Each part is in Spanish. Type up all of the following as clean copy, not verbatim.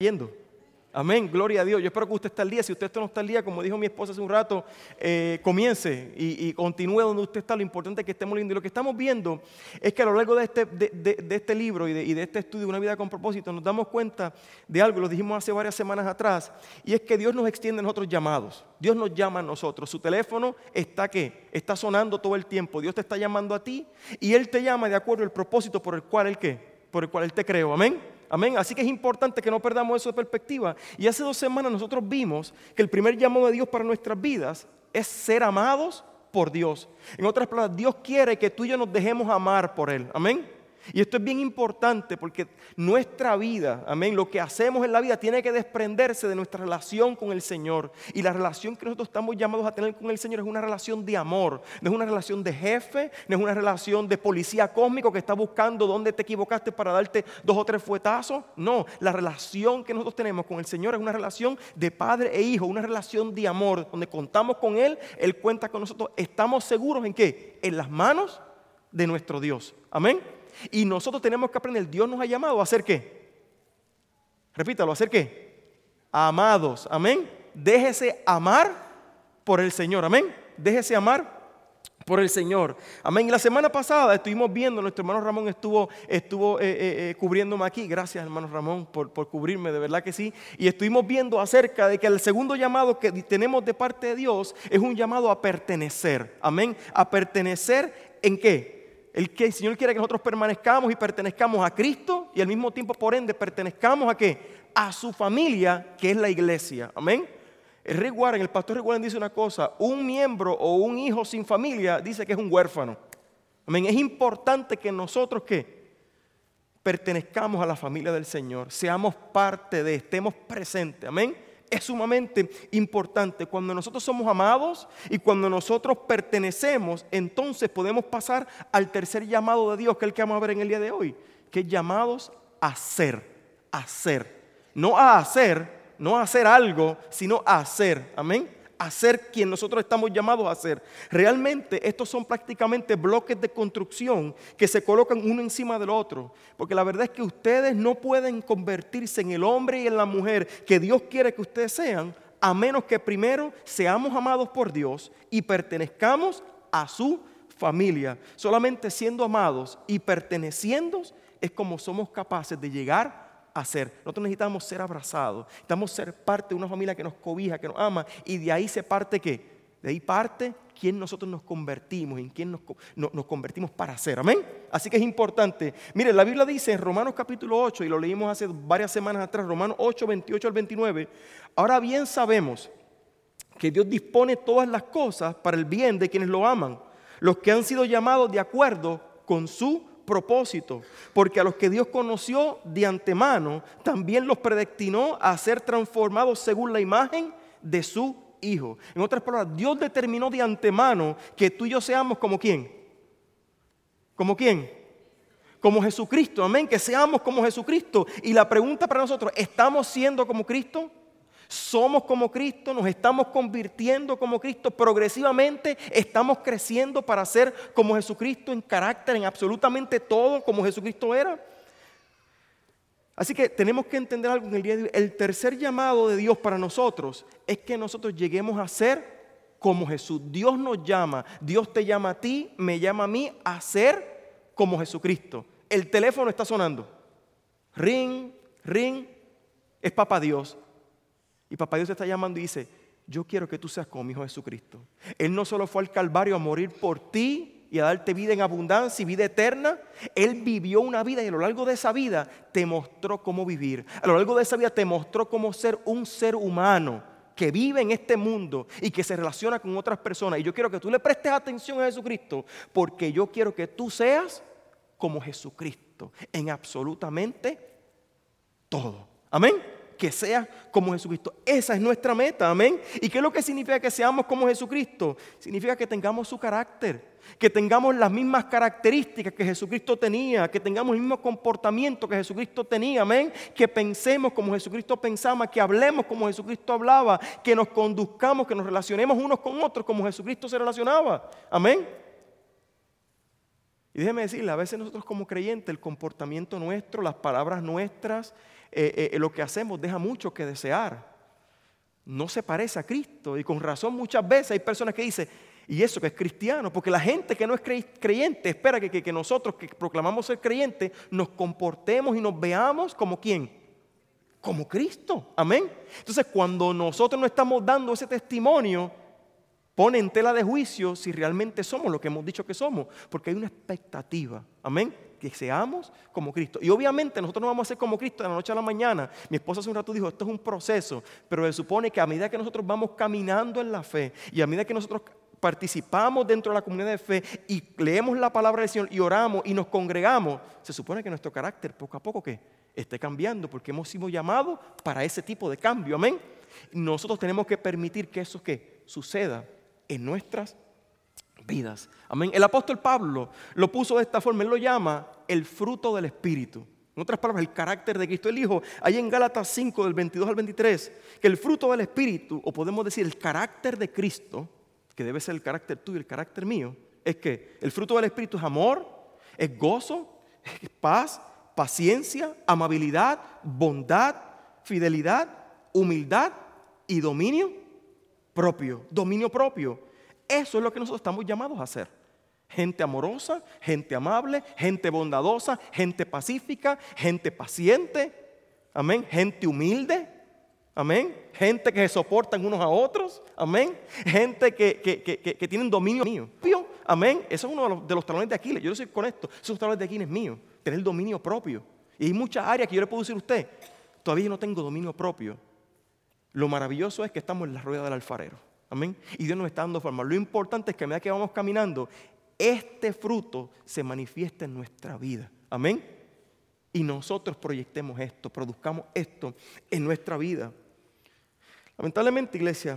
yendo. Amén, gloria a Dios. Yo espero que usted esté al día. Si usted no está al día, como dijo mi esposa hace un rato, comience y continúe donde usted está. Lo importante es que estemos lindos. Y lo que estamos viendo es que a lo largo de este libro y de este estudio, Una vida con propósito, nos damos cuenta de algo, lo dijimos hace varias semanas atrás, y es que Dios nos extiende a nosotros llamados. Dios nos llama a nosotros. Su teléfono está ¿qué? Está sonando todo el tiempo. Dios te está llamando a ti y Él te llama de acuerdo al propósito por el cual Él ¿qué? Por el cual Él te creó. Amén. Amén. Así que es importante que no perdamos eso de perspectiva. Y hace 2 semanas nosotros vimos que el primer llamado de Dios para nuestras vidas es ser amados por Dios. En otras palabras, Dios quiere que tú y yo nos dejemos amar por Él. Amén. Y esto es bien importante porque nuestra vida, amén, lo que hacemos en la vida tiene que desprenderse de nuestra relación con el Señor. Y la relación que nosotros estamos llamados a tener con el Señor es una relación de amor. No es una relación de jefe, no es una relación de policía cósmico que está buscando dónde te equivocaste para darte 2 o 3 fuetazos. No, la relación que nosotros tenemos con el Señor es una relación de padre e hijo, una relación de amor, donde contamos con Él, Él cuenta con nosotros. ¿Estamos seguros en qué? En las manos de nuestro Dios. Amén. Y nosotros tenemos que aprender, Dios nos ha llamado a hacer ¿qué? Repítalo, ¿a hacer qué? Amados, amén. Déjese amar por el Señor, amén. Déjese amar por el Señor, amén. Y la semana pasada estuvimos viendo, nuestro hermano Ramón estuvo cubriéndome aquí. Gracias, hermano Ramón, por cubrirme, de verdad que sí. Y estuvimos viendo acerca de que el segundo llamado que tenemos de parte de Dios es un llamado a pertenecer, amén. A pertenecer ¿en qué? El Señor quiere que nosotros permanezcamos y pertenezcamos a Cristo y al mismo tiempo, por ende, pertenezcamos ¿a qué? A su familia, que es la iglesia. Amén. El pastor Rick Warren dice una cosa: un miembro o un hijo sin familia dice que es un huérfano. Amén. Es importante que nosotros ¿qué? Pertenezcamos a la familia del Señor, seamos parte de, estemos presentes. Amén. Es sumamente importante. Cuando nosotros somos amados y cuando nosotros pertenecemos, entonces podemos pasar al tercer llamado de Dios, que es el que vamos a ver en el día de hoy, que es llamados a ser, no a hacer algo, sino a hacer, amén. A ser quien nosotros estamos llamados a ser. Realmente estos son prácticamente bloques de construcción que se colocan uno encima del otro. Porque la verdad es que ustedes no pueden convertirse en el hombre y en la mujer que Dios quiere que ustedes sean, a menos que primero seamos amados por Dios y pertenezcamos a su familia. Solamente siendo amados y perteneciendo es como somos capaces de llegar a ser. Nosotros necesitamos ser abrazados, necesitamos ser parte de una familia que nos cobija, que nos ama, y de ahí se parte ¿qué? De ahí parte quién nosotros nos convertimos, en quién nos convertimos para ser. Amén. Así que es importante. Mire, la Biblia dice en Romanos capítulo 8, y lo leímos hace varias semanas atrás, Romanos 8, 28 al 29, ahora bien sabemos que Dios dispone todas las cosas para el bien de quienes lo aman, los que han sido llamados de acuerdo con su propósito, porque a los que Dios conoció de antemano, también los predestinó a ser transformados según la imagen de su Hijo. En otras palabras, Dios determinó de antemano que tú y yo seamos como ¿quién? ¿Como quién? Como Jesucristo, amén, que seamos como Jesucristo. Y la pregunta para nosotros, ¿estamos siendo como Cristo? ¿Somos como Cristo? ¿Nos estamos convirtiendo como Cristo? ¿Progresivamente estamos creciendo para ser como Jesucristo en carácter, en absolutamente todo como Jesucristo era? Así que tenemos que entender algo en el día de hoy. El tercer llamado de Dios para nosotros es que nosotros lleguemos a ser como Jesús. Dios nos llama, Dios te llama a ti, me llama a mí a ser como Jesucristo. El teléfono está sonando. Ring, ring, es Papá Dios. Y Papá Dios te está llamando y dice, yo quiero que tú seas como mi Hijo Jesucristo. Él no solo fue al Calvario a morir por ti y a darte vida en abundancia y vida eterna. Él vivió una vida y a lo largo de esa vida te mostró cómo vivir. A lo largo de esa vida te mostró cómo ser un ser humano que vive en este mundo y que se relaciona con otras personas. Y yo quiero que tú le prestes atención a Jesucristo, porque yo quiero que tú seas como Jesucristo en absolutamente todo. Amén. Que sea como Jesucristo. Esa es nuestra meta, amén. ¿Y qué es lo que significa que seamos como Jesucristo? Significa que tengamos su carácter, que tengamos las mismas características que Jesucristo tenía, que tengamos el mismo comportamiento que Jesucristo tenía, amén. Que pensemos como Jesucristo pensaba, que hablemos como Jesucristo hablaba, que nos conduzcamos, que nos relacionemos unos con otros como Jesucristo se relacionaba, amén. Y déjeme decirle, a veces nosotros como creyentes, el comportamiento nuestro, las palabras nuestras, lo que hacemos deja mucho que desear. No se parece a Cristo. Y con razón muchas veces hay personas que dicen, ¿y eso que es cristiano? Porque la gente que no es creyente espera que nosotros que proclamamos ser creyentes nos comportemos y nos veamos como ¿quién? Como Cristo. Amén. Entonces cuando nosotros no estamos dando ese testimonio, pone en tela de juicio si realmente somos lo que hemos dicho que somos. Porque hay una expectativa. Amén. Que seamos como Cristo. Y obviamente nosotros no vamos a ser como Cristo de la noche a la mañana. Mi esposa hace un rato dijo, esto es un proceso. Pero se supone que a medida que nosotros vamos caminando en la fe y a medida que nosotros participamos dentro de la comunidad de fe y leemos la palabra del Señor y oramos y nos congregamos, se supone que nuestro carácter poco a poco ¿qué? Esté cambiando porque hemos sido llamados para ese tipo de cambio. Amén. Nosotros tenemos que permitir que eso ¿qué? Suceda en nuestras vidas. Amén. El apóstol Pablo lo puso de esta forma. Él lo llama el fruto del Espíritu. En otras palabras, el carácter de Cristo. Él dijo ahí en Gálatas 5 del 22 al 23 que el fruto del Espíritu, o podemos decir el carácter de Cristo, que debe ser el carácter tuyo y el carácter mío, es que el fruto del Espíritu es amor, es gozo, es paz, paciencia, amabilidad, bondad, fidelidad, humildad y dominio propio. Dominio propio. Eso es lo que nosotros estamos llamados a hacer. Gente amorosa, gente amable, gente bondadosa, gente pacífica, gente paciente, amén, gente humilde, amén, gente que se soportan unos a otros, amén, gente que tienen dominio mío, amén. Eso es uno de los talones de Aquiles. Yo no soy con esto, esos talones de Aquiles míos, tener dominio propio. Y hay muchas áreas que yo le puedo decir a usted, todavía no tengo dominio propio. Lo maravilloso es que estamos en la rueda del alfarero. Amén. Y Dios nos está dando forma. Lo importante es que a medida que vamos caminando, este fruto se manifiesta en nuestra vida. Amén. Y nosotros proyectemos esto, produzcamos esto en nuestra vida. Lamentablemente, iglesia,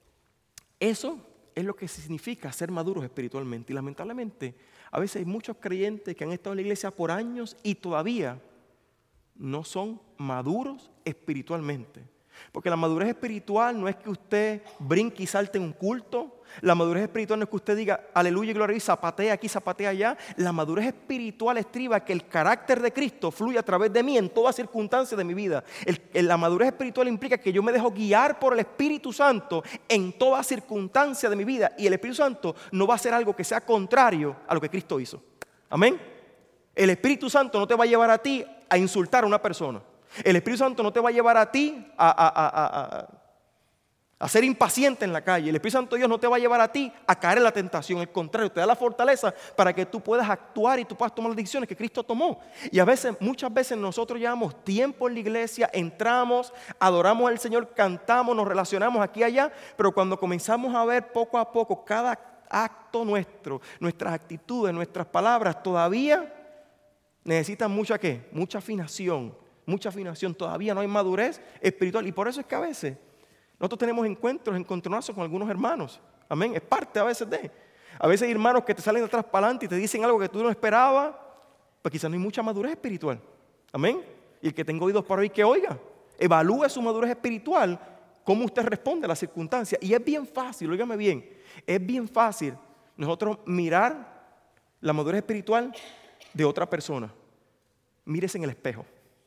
eso es lo que significa ser maduros espiritualmente. Y lamentablemente, a veces hay muchos creyentes que han estado en la iglesia por años y todavía no son maduros espiritualmente. Porque la madurez espiritual no es que usted brinque y salte en un culto. La madurez espiritual no es que usted diga aleluya y gloria y zapatea aquí, zapatea allá. La madurez espiritual estriba que el carácter de Cristo fluye a través de mí en toda circunstancia de mi vida. La madurez espiritual implica que yo me dejo guiar por el Espíritu Santo en toda circunstancia de mi vida. Y el Espíritu Santo no va a hacer algo que sea contrario a lo que Cristo hizo. Amén. El Espíritu Santo no te va a llevar a ti a insultar a una persona. El Espíritu Santo no te va a llevar a ti a ser impaciente en la calle. El Espíritu Santo de Dios no te va a llevar a ti a caer en la tentación. Al contrario, te da la fortaleza para que tú puedas actuar y tú puedas tomar las decisiones que Cristo tomó. Y muchas veces nosotros llevamos tiempo en la iglesia, entramos, adoramos al Señor, cantamos, nos relacionamos aquí y allá, pero cuando comenzamos a ver poco a poco cada acto nuestro, nuestras actitudes, nuestras palabras, todavía necesitan mucha afinación. Mucha afinación, todavía no hay madurez espiritual. Y por eso es que a veces nosotros tenemos encontronazos con algunos hermanos. Amén, es parte a veces de. A veces hay hermanos que te salen de atrás para adelante y te dicen algo que tú no esperabas, pues quizás no hay mucha madurez espiritual. Amén. Y el que tenga oídos para oír, que oiga. Evalúe su madurez espiritual, cómo usted responde a las circunstancias. Y es bien fácil, óigame bien, es bien fácil nosotros mirar la madurez espiritual de otra persona. Mírese en el espejo.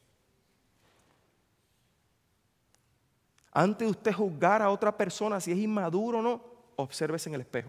Antes de usted juzgar a otra persona si es inmaduro o no, obsérvese en el espejo.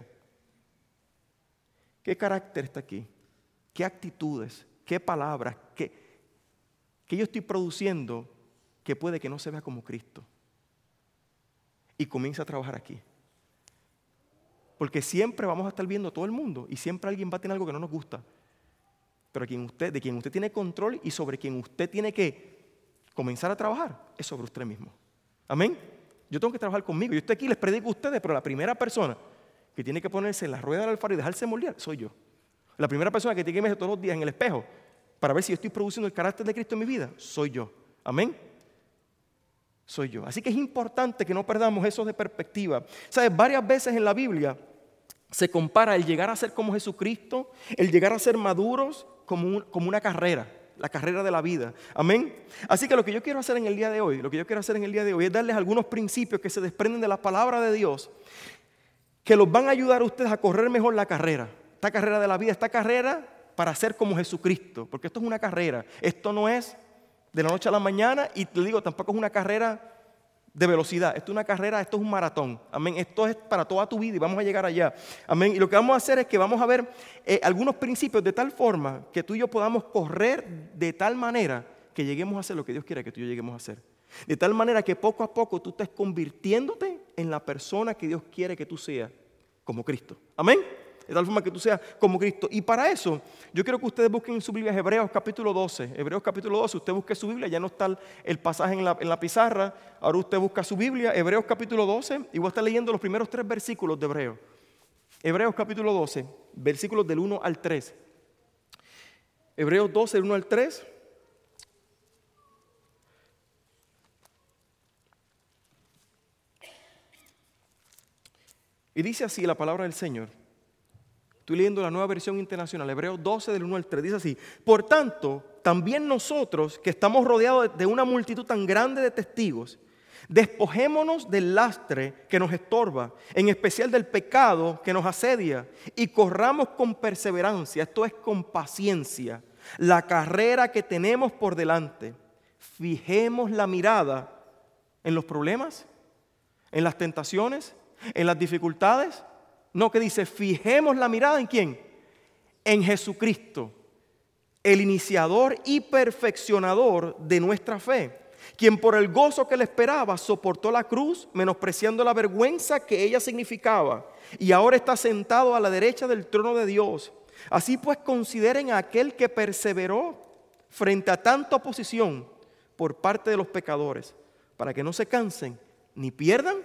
¿Qué carácter está aquí? ¿Qué actitudes? ¿Qué palabras? ¿Qué yo estoy produciendo que puede que no se vea como Cristo? Y comienza a trabajar aquí. Porque siempre vamos a estar viendo a todo el mundo y siempre alguien va a tener algo que no nos gusta. Pero de quien usted tiene control y sobre quien usted tiene que comenzar a trabajar es sobre usted mismo. Amén. Yo tengo que trabajar conmigo. Yo estoy aquí y les predico a ustedes, pero la primera persona que tiene que ponerse en la rueda del alfarero y dejarse moldear soy yo. La primera persona que tiene que verse todos los días en el espejo para ver si yo estoy produciendo el carácter de Cristo en mi vida soy yo. Amén. Soy yo. Así que es importante que no perdamos eso de perspectiva. ¿Sabes? Varias veces en la Biblia se compara el llegar a ser como Jesucristo, el llegar a ser maduros como una carrera. La carrera de la vida. Amén. Así que lo que yo quiero hacer en el día de hoy, es darles algunos principios que se desprenden de la palabra de Dios, que los van a ayudar a ustedes a correr mejor la carrera. Esta carrera de la vida, esta carrera para ser como Jesucristo, porque esto es una carrera. Esto no es de la noche a la mañana, y te digo, tampoco es una carrera de velocidad. Esto es una carrera, esto es un maratón. Amén. Esto es para toda tu vida y vamos a llegar allá. Amén. Y lo que vamos a hacer es que vamos a ver algunos principios de tal forma que tú y yo podamos correr de tal manera que lleguemos a hacer lo que Dios quiere que tú y yo lleguemos a hacer. De tal manera que poco a poco tú estés convirtiéndote en la persona que Dios quiere que tú seas, como Cristo. Amén. De tal forma que tú seas como Cristo. Y para eso, yo quiero que ustedes busquen en su Biblia Hebreos capítulo 12. Hebreos capítulo 12, usted busque su Biblia, ya no está el pasaje en la pizarra. Ahora usted busca su Biblia, Hebreos capítulo 12, y voy a estar leyendo los primeros 3 versículos de Hebreos. Hebreos capítulo 12, versículos del 1 al 3. Hebreos 12, del 1 al 3. Y dice así la palabra del Señor. Estoy leyendo la Nueva Versión Internacional, Hebreos 12, del 1 al 3, dice así: por tanto, también nosotros, que estamos rodeados de una multitud tan grande de testigos, despojémonos del lastre que nos estorba, en especial del pecado que nos asedia, y corramos con perseverancia, esto es con paciencia, la carrera que tenemos por delante. Fijemos la mirada en los problemas, en las tentaciones, en las dificultades. No, que dice, fijemos la mirada ¿en quién? En Jesucristo, el iniciador y perfeccionador de nuestra fe, quien por el gozo que le esperaba soportó la cruz, menospreciando la vergüenza que ella significaba, y ahora está sentado a la derecha del trono de Dios. Así pues, consideren a aquel que perseveró frente a tanta oposición por parte de los pecadores, para que no se cansen ni pierdan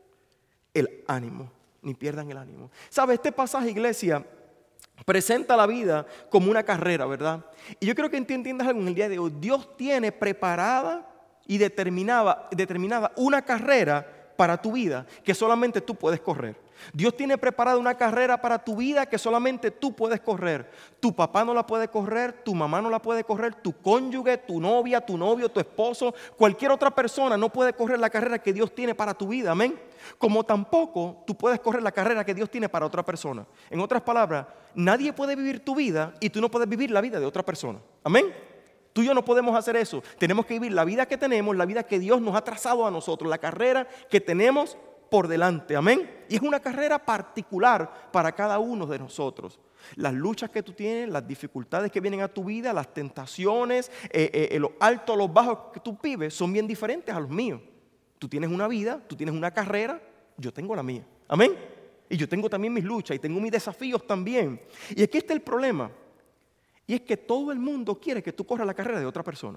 el ánimo. Ni pierdan el ánimo. ¿Sabe? Este pasaje, iglesia, presenta la vida como una carrera, ¿verdad? Y yo creo que entiendas algo en el día de hoy. Dios tiene preparada y determinada una carrera para tu vida que solamente tú puedes correr. Dios tiene preparada una carrera para tu vida que solamente tú puedes correr. Tu papá no la puede correr, tu mamá no la puede correr, tu cónyuge, tu novia, tu novio, tu esposo, cualquier otra persona no puede correr la carrera que Dios tiene para tu vida, amén. Como tampoco tú puedes correr la carrera que Dios tiene para otra persona. En otras palabras, nadie puede vivir tu vida y tú no puedes vivir la vida de otra persona, amén. Tú y yo no podemos hacer eso. Tenemos que vivir la vida que tenemos, la vida que Dios nos ha trazado a nosotros, la carrera que tenemos por delante, amén. Y es una carrera particular para cada uno de nosotros. Las luchas que tú tienes, las dificultades que vienen a tu vida, las tentaciones, los altos, los bajos que tú vives son bien diferentes a los míos. Tú tienes una vida, tú tienes una carrera, yo tengo la mía, amén. Y yo tengo también mis luchas y tengo mis desafíos también. Y aquí está el problema. Y es que todo el mundo quiere que tú corras la carrera de otra persona.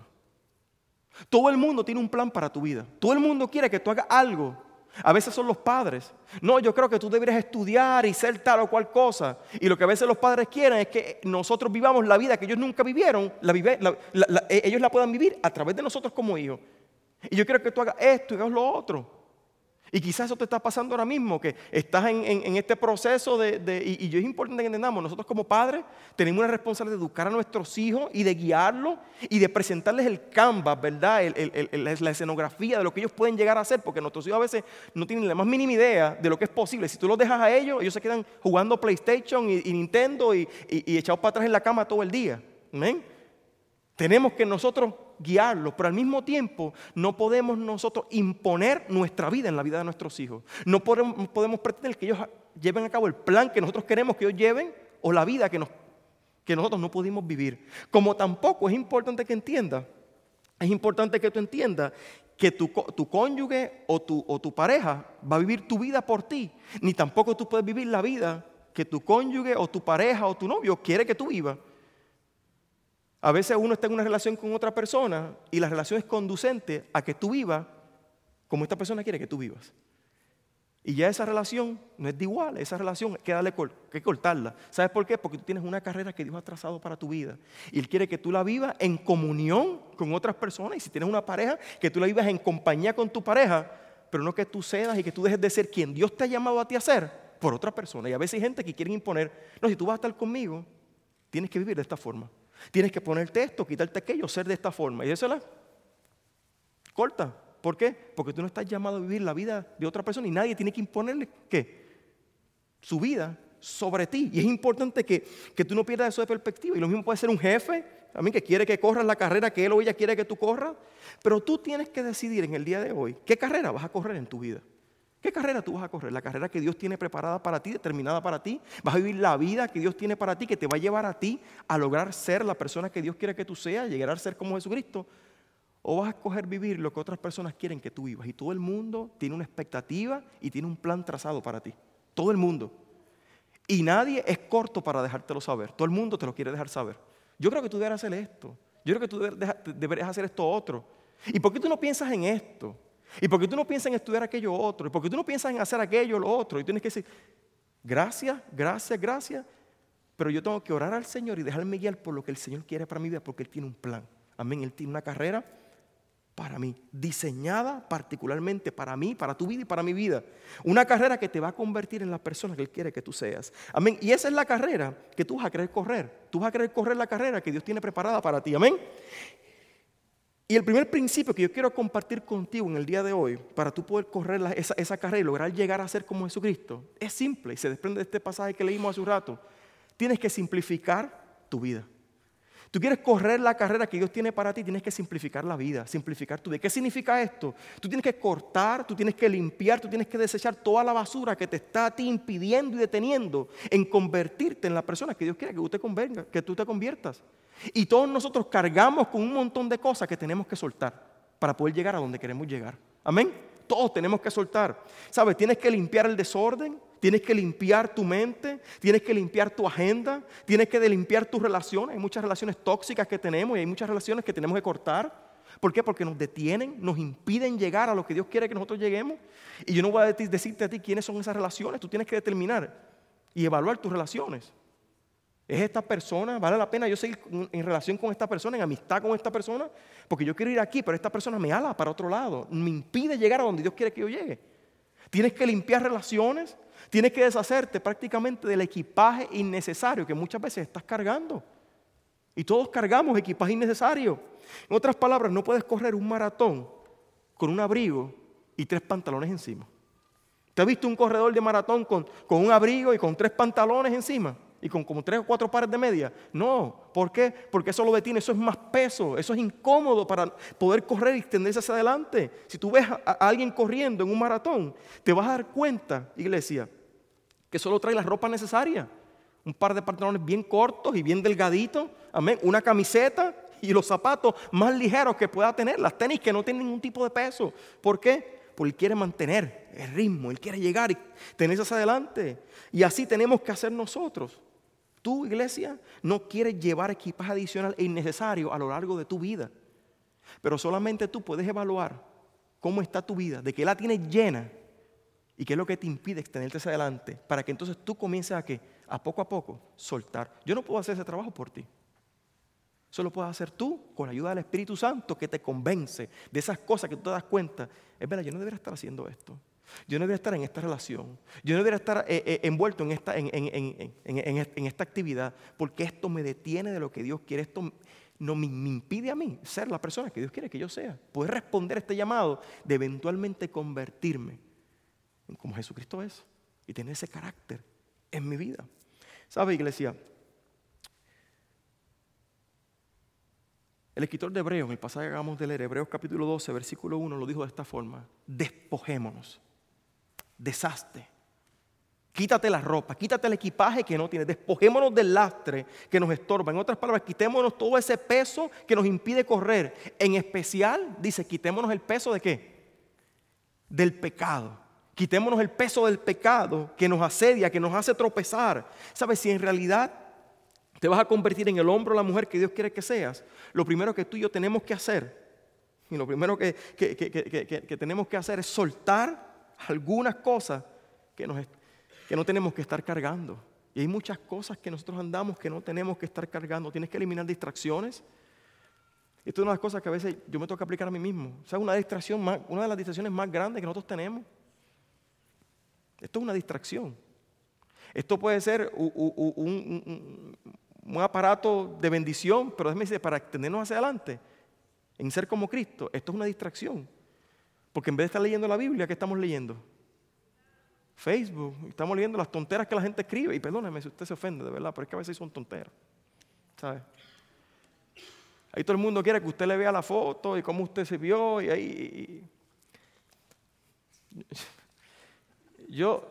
Todo el mundo tiene un plan para tu vida. Todo el mundo quiere que tú hagas algo. A veces son los padres. No, yo creo que tú deberías estudiar y ser tal o cual cosa. Y lo que a veces los padres quieren es que nosotros vivamos la vida que ellos nunca vivieron. Ellos la puedan vivir a través de nosotros como hijos. Y yo quiero que tú hagas esto y hagas lo otro. Y quizás eso te está pasando ahora mismo, que estás en este proceso y es importante que entendamos, nosotros como padres tenemos una responsabilidad de educar a nuestros hijos y de guiarlos y de presentarles el canvas, ¿verdad? La escenografía de lo que ellos pueden llegar a hacer, porque nuestros hijos a veces no tienen la más mínima idea de lo que es posible. Si tú los dejas a ellos, ellos se quedan jugando PlayStation y Nintendo y echados para atrás en la cama todo el día. ¿Amén? Tenemos que nosotros guiarlos, pero al mismo tiempo no podemos nosotros imponer nuestra vida en la vida de nuestros hijos. No podemos pretender que ellos lleven a cabo el plan que nosotros queremos que ellos lleven o la vida que nosotros no pudimos vivir. Como tampoco es importante que entiendas, es importante que tú entiendas que tu cónyuge o tu pareja va a vivir tu vida por ti, ni tampoco tú puedes vivir la vida que tu cónyuge o tu pareja o tu novio quiere que tú vivas. A veces uno está en una relación con otra persona y la relación es conducente a que tú vivas como esta persona quiere que tú vivas. Y ya esa relación no es de igual, esa relación hay que cortarla. ¿Sabes por qué? Porque tú tienes una carrera que Dios ha trazado para tu vida. Y Él quiere que tú la vivas en comunión con otras personas. Y si tienes una pareja, que tú la vivas en compañía con tu pareja, pero no que tú cedas y que tú dejes de ser quien Dios te ha llamado a ti a ser por otra persona. Y a veces hay gente que quiere imponer, no, si tú vas a estar conmigo, tienes que vivir de esta forma. Tienes que ponerte esto, quitarte aquello, ser de esta forma. Y eso la corta. ¿Por qué? Porque tú no estás llamado a vivir la vida de otra persona y nadie tiene que imponerle ¿qué? Su vida sobre ti. Y es importante que tú no pierdas eso de perspectiva. Y lo mismo puede ser un jefe, también que quiere que corras la carrera que él o ella quiere que tú corras. Pero tú tienes que decidir en el día de hoy qué carrera vas a correr en tu vida. ¿Qué carrera tú vas a correr? La carrera que Dios tiene preparada para ti, determinada para ti. Vas a vivir la vida que Dios tiene para ti, que te va a llevar a ti a lograr ser la persona que Dios quiere que tú seas, llegar a ser como Jesucristo. O vas a escoger vivir lo que otras personas quieren que tú vivas. Y todo el mundo tiene una expectativa y tiene un plan trazado para ti. Todo el mundo. Y nadie es corto para dejártelo saber. Todo el mundo te lo quiere dejar saber. Yo creo que tú deberías hacer esto. Yo creo que tú deberías hacer esto otro. ¿Y por qué tú no piensas en esto? ¿Y por qué tú no piensas en estudiar aquello otro? ¿Y por qué tú no piensas en hacer aquello o lo otro? Y tienes que decir, gracias, gracias, gracias. Pero yo tengo que orar al Señor y dejarme guiar por lo que el Señor quiere para mi vida, porque Él tiene un plan. Amén. Él tiene una carrera para mí, diseñada particularmente para mí, para tu vida y para mi vida. Una carrera que te va a convertir en la persona que Él quiere que tú seas. Amén. Y esa es la carrera que tú vas a querer correr. Tú vas a querer correr la carrera que Dios tiene preparada para ti. Amén. Y el primer principio que yo quiero compartir contigo en el día de hoy, para tú poder correr esa carrera y lograr llegar a ser como Jesucristo, es simple y se desprende de este pasaje que leímos hace un rato. Tienes que simplificar tu vida. Tú quieres correr la carrera que Dios tiene para ti, tienes que simplificar la vida, simplificar tu vida. ¿Qué significa esto? Tú tienes que cortar, tú tienes que limpiar, tú tienes que desechar toda la basura que te está a ti impidiendo y deteniendo en convertirte en la persona que Dios quiere que tú te conviertas. Y todos nosotros cargamos con un montón de cosas que tenemos que soltar para poder llegar a donde queremos llegar. Amén. Todos tenemos que soltar. ¿Sabes? Tienes que limpiar el desorden, tienes que limpiar tu mente, tienes que limpiar tu agenda, tienes que limpiar tus relaciones. Hay muchas relaciones tóxicas que tenemos y hay muchas relaciones que tenemos que cortar. ¿Por qué? Porque nos detienen, nos impiden llegar a lo que Dios quiere que nosotros lleguemos. Y yo no voy a decirte a ti quiénes son esas relaciones. Tú tienes que determinar y evaluar tus relaciones. ¿Es esta persona? ¿Vale la pena yo seguir en relación con esta persona, en amistad con esta persona? Porque yo quiero ir aquí, pero esta persona me ala para otro lado. Me impide llegar a donde Dios quiere que yo llegue. Tienes que limpiar relaciones. Tienes que deshacerte prácticamente del equipaje innecesario que muchas veces estás cargando. Y todos cargamos equipaje innecesario. En otras palabras, no puedes correr un maratón con un abrigo y 3 pantalones encima. ¿Te has visto un corredor de maratón con un abrigo y con 3 pantalones encima? Y con como 3 o 4 pares de medias. No. ¿Por qué? Porque eso lo detiene, eso es más peso, eso es incómodo para poder correr y extenderse hacia adelante. Si tú ves a alguien corriendo en un maratón, te vas a dar cuenta, iglesia, que solo trae la ropa necesaria. Un par de pantalones bien cortos y bien delgaditos, amén, una camiseta y los zapatos más ligeros que pueda tener, las tenis que no tienen ningún tipo de peso. ¿Por qué? Porque Él quiere mantener el ritmo, Él quiere llegar y tenerse hacia adelante. Y así tenemos que hacer nosotros. Tú, iglesia, no quieres llevar equipaje adicional e innecesario a lo largo de tu vida. Pero solamente tú puedes evaluar cómo está tu vida, de qué la tienes llena y qué es lo que te impide extenderte hacia adelante, para que entonces tú comiences a ¿qué? A poco soltar. Yo no puedo hacer ese trabajo por ti. Eso lo puedes hacer tú con la ayuda del Espíritu Santo que te convence de esas cosas que tú te das cuenta. Es verdad, yo no debería estar haciendo esto. Yo no debería estar en esta relación. Yo no debería estar envuelto en esta actividad, porque esto me detiene de lo que Dios quiere. Esto no me impide a mí ser la persona que Dios quiere que yo sea. Poder responder a este llamado de eventualmente convertirme en como Jesucristo es y tener ese carácter en mi vida. ¿Sabe, iglesia? El escritor de Hebreos, en el pasaje que acabamos de leer, Hebreos capítulo 12, versículo 1, lo dijo de esta forma: despojémonos, deshazte, quítate la ropa, quítate el equipaje que no tienes, despojémonos del lastre que nos estorba. En otras palabras, quitémonos todo ese peso que nos impide correr. En especial, dice, quitémonos el peso ¿de qué? Del pecado. Quitémonos el peso del pecado que nos asedia, que nos hace tropezar. ¿Sabes? Si en realidad te vas a convertir en el hombre o la mujer que Dios quiere que seas, lo primero que tú y yo tenemos que hacer, y lo primero que tenemos que hacer es soltar algunas cosas que no tenemos que estar cargando. Y hay muchas cosas que nosotros andamos que no tenemos que estar cargando. Tienes que eliminar distracciones. Esto es una de las cosas que a veces yo me tengo que aplicar a mí mismo. O sea, una de las distracciones más grandes que nosotros tenemos. Esto es una distracción. Esto puede ser un aparato de bendición, pero déjame decir, para extendernos hacia adelante, en ser como Cristo, esto es una distracción. Porque en vez de estar leyendo la Biblia, ¿qué estamos leyendo? Facebook, estamos leyendo las tonteras que la gente escribe. Y perdóneme si usted se ofende, de verdad, pero es que a veces son tonteras, ¿sabe? Ahí todo el mundo quiere que usted le vea la foto y cómo usted se vio y ahí... Yo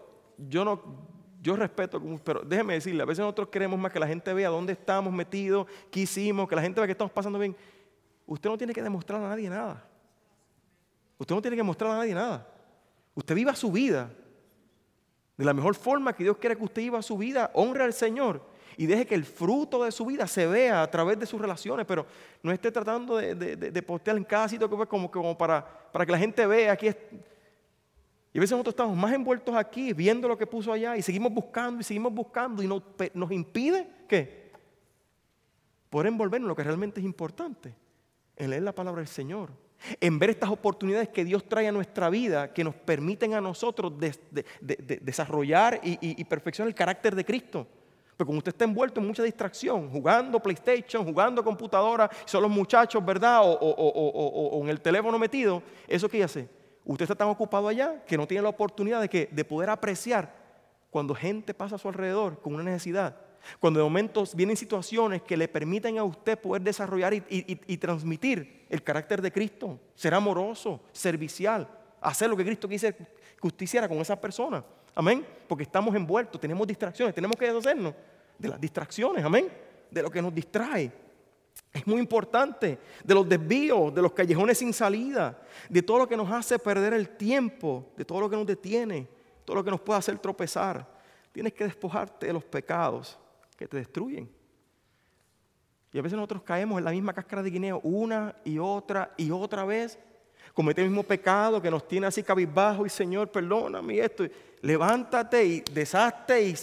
respeto, pero déjeme decirle, a veces nosotros queremos más que la gente vea dónde estamos metidos, qué hicimos, que la gente vea que estamos pasando bien. Usted no tiene que demostrar a nadie nada. Usted no tiene que mostrar a nadie nada. Usted viva su vida de la mejor forma que Dios quiere que usted viva su vida. Honre al Señor y deje que el fruto de su vida se vea a través de sus relaciones, pero no esté tratando de postear en cada sitio como para que la gente vea aquí. Y a veces nosotros estamos más envueltos aquí, viendo lo que puso allá, y seguimos buscando, y nos impide, ¿qué? Poder envolvernos en lo que realmente es importante, en leer la palabra del Señor, en ver estas oportunidades que Dios trae a nuestra vida, que nos permiten a nosotros desarrollar y perfeccionar el carácter de Cristo. Pero como usted está envuelto en mucha distracción, jugando PlayStation, jugando computadora, son los muchachos, ¿verdad? O en el teléfono metido, ¿eso qué hace? Usted está tan ocupado allá que no tiene la oportunidad de poder apreciar cuando gente pasa a su alrededor con una necesidad. Cuando de momento vienen situaciones que le permiten a usted poder desarrollar y transmitir el carácter de Cristo. Ser amoroso, servicial, hacer lo que Cristo quiere que usted hiciera con esa persona. Amén. Porque estamos envueltos, tenemos distracciones, tenemos que deshacernos de las distracciones. Amén. De lo que nos distrae. Es muy importante, de los desvíos, de los callejones sin salida, de todo lo que nos hace perder el tiempo, de todo lo que nos detiene, todo lo que nos puede hacer tropezar. Tienes que despojarte de los pecados que te destruyen. Y a veces nosotros caemos en la misma cáscara de guineo una y otra vez. Cometemos el mismo pecado que nos tiene así cabizbajo y Señor, perdóname esto. Levántate y deshazte y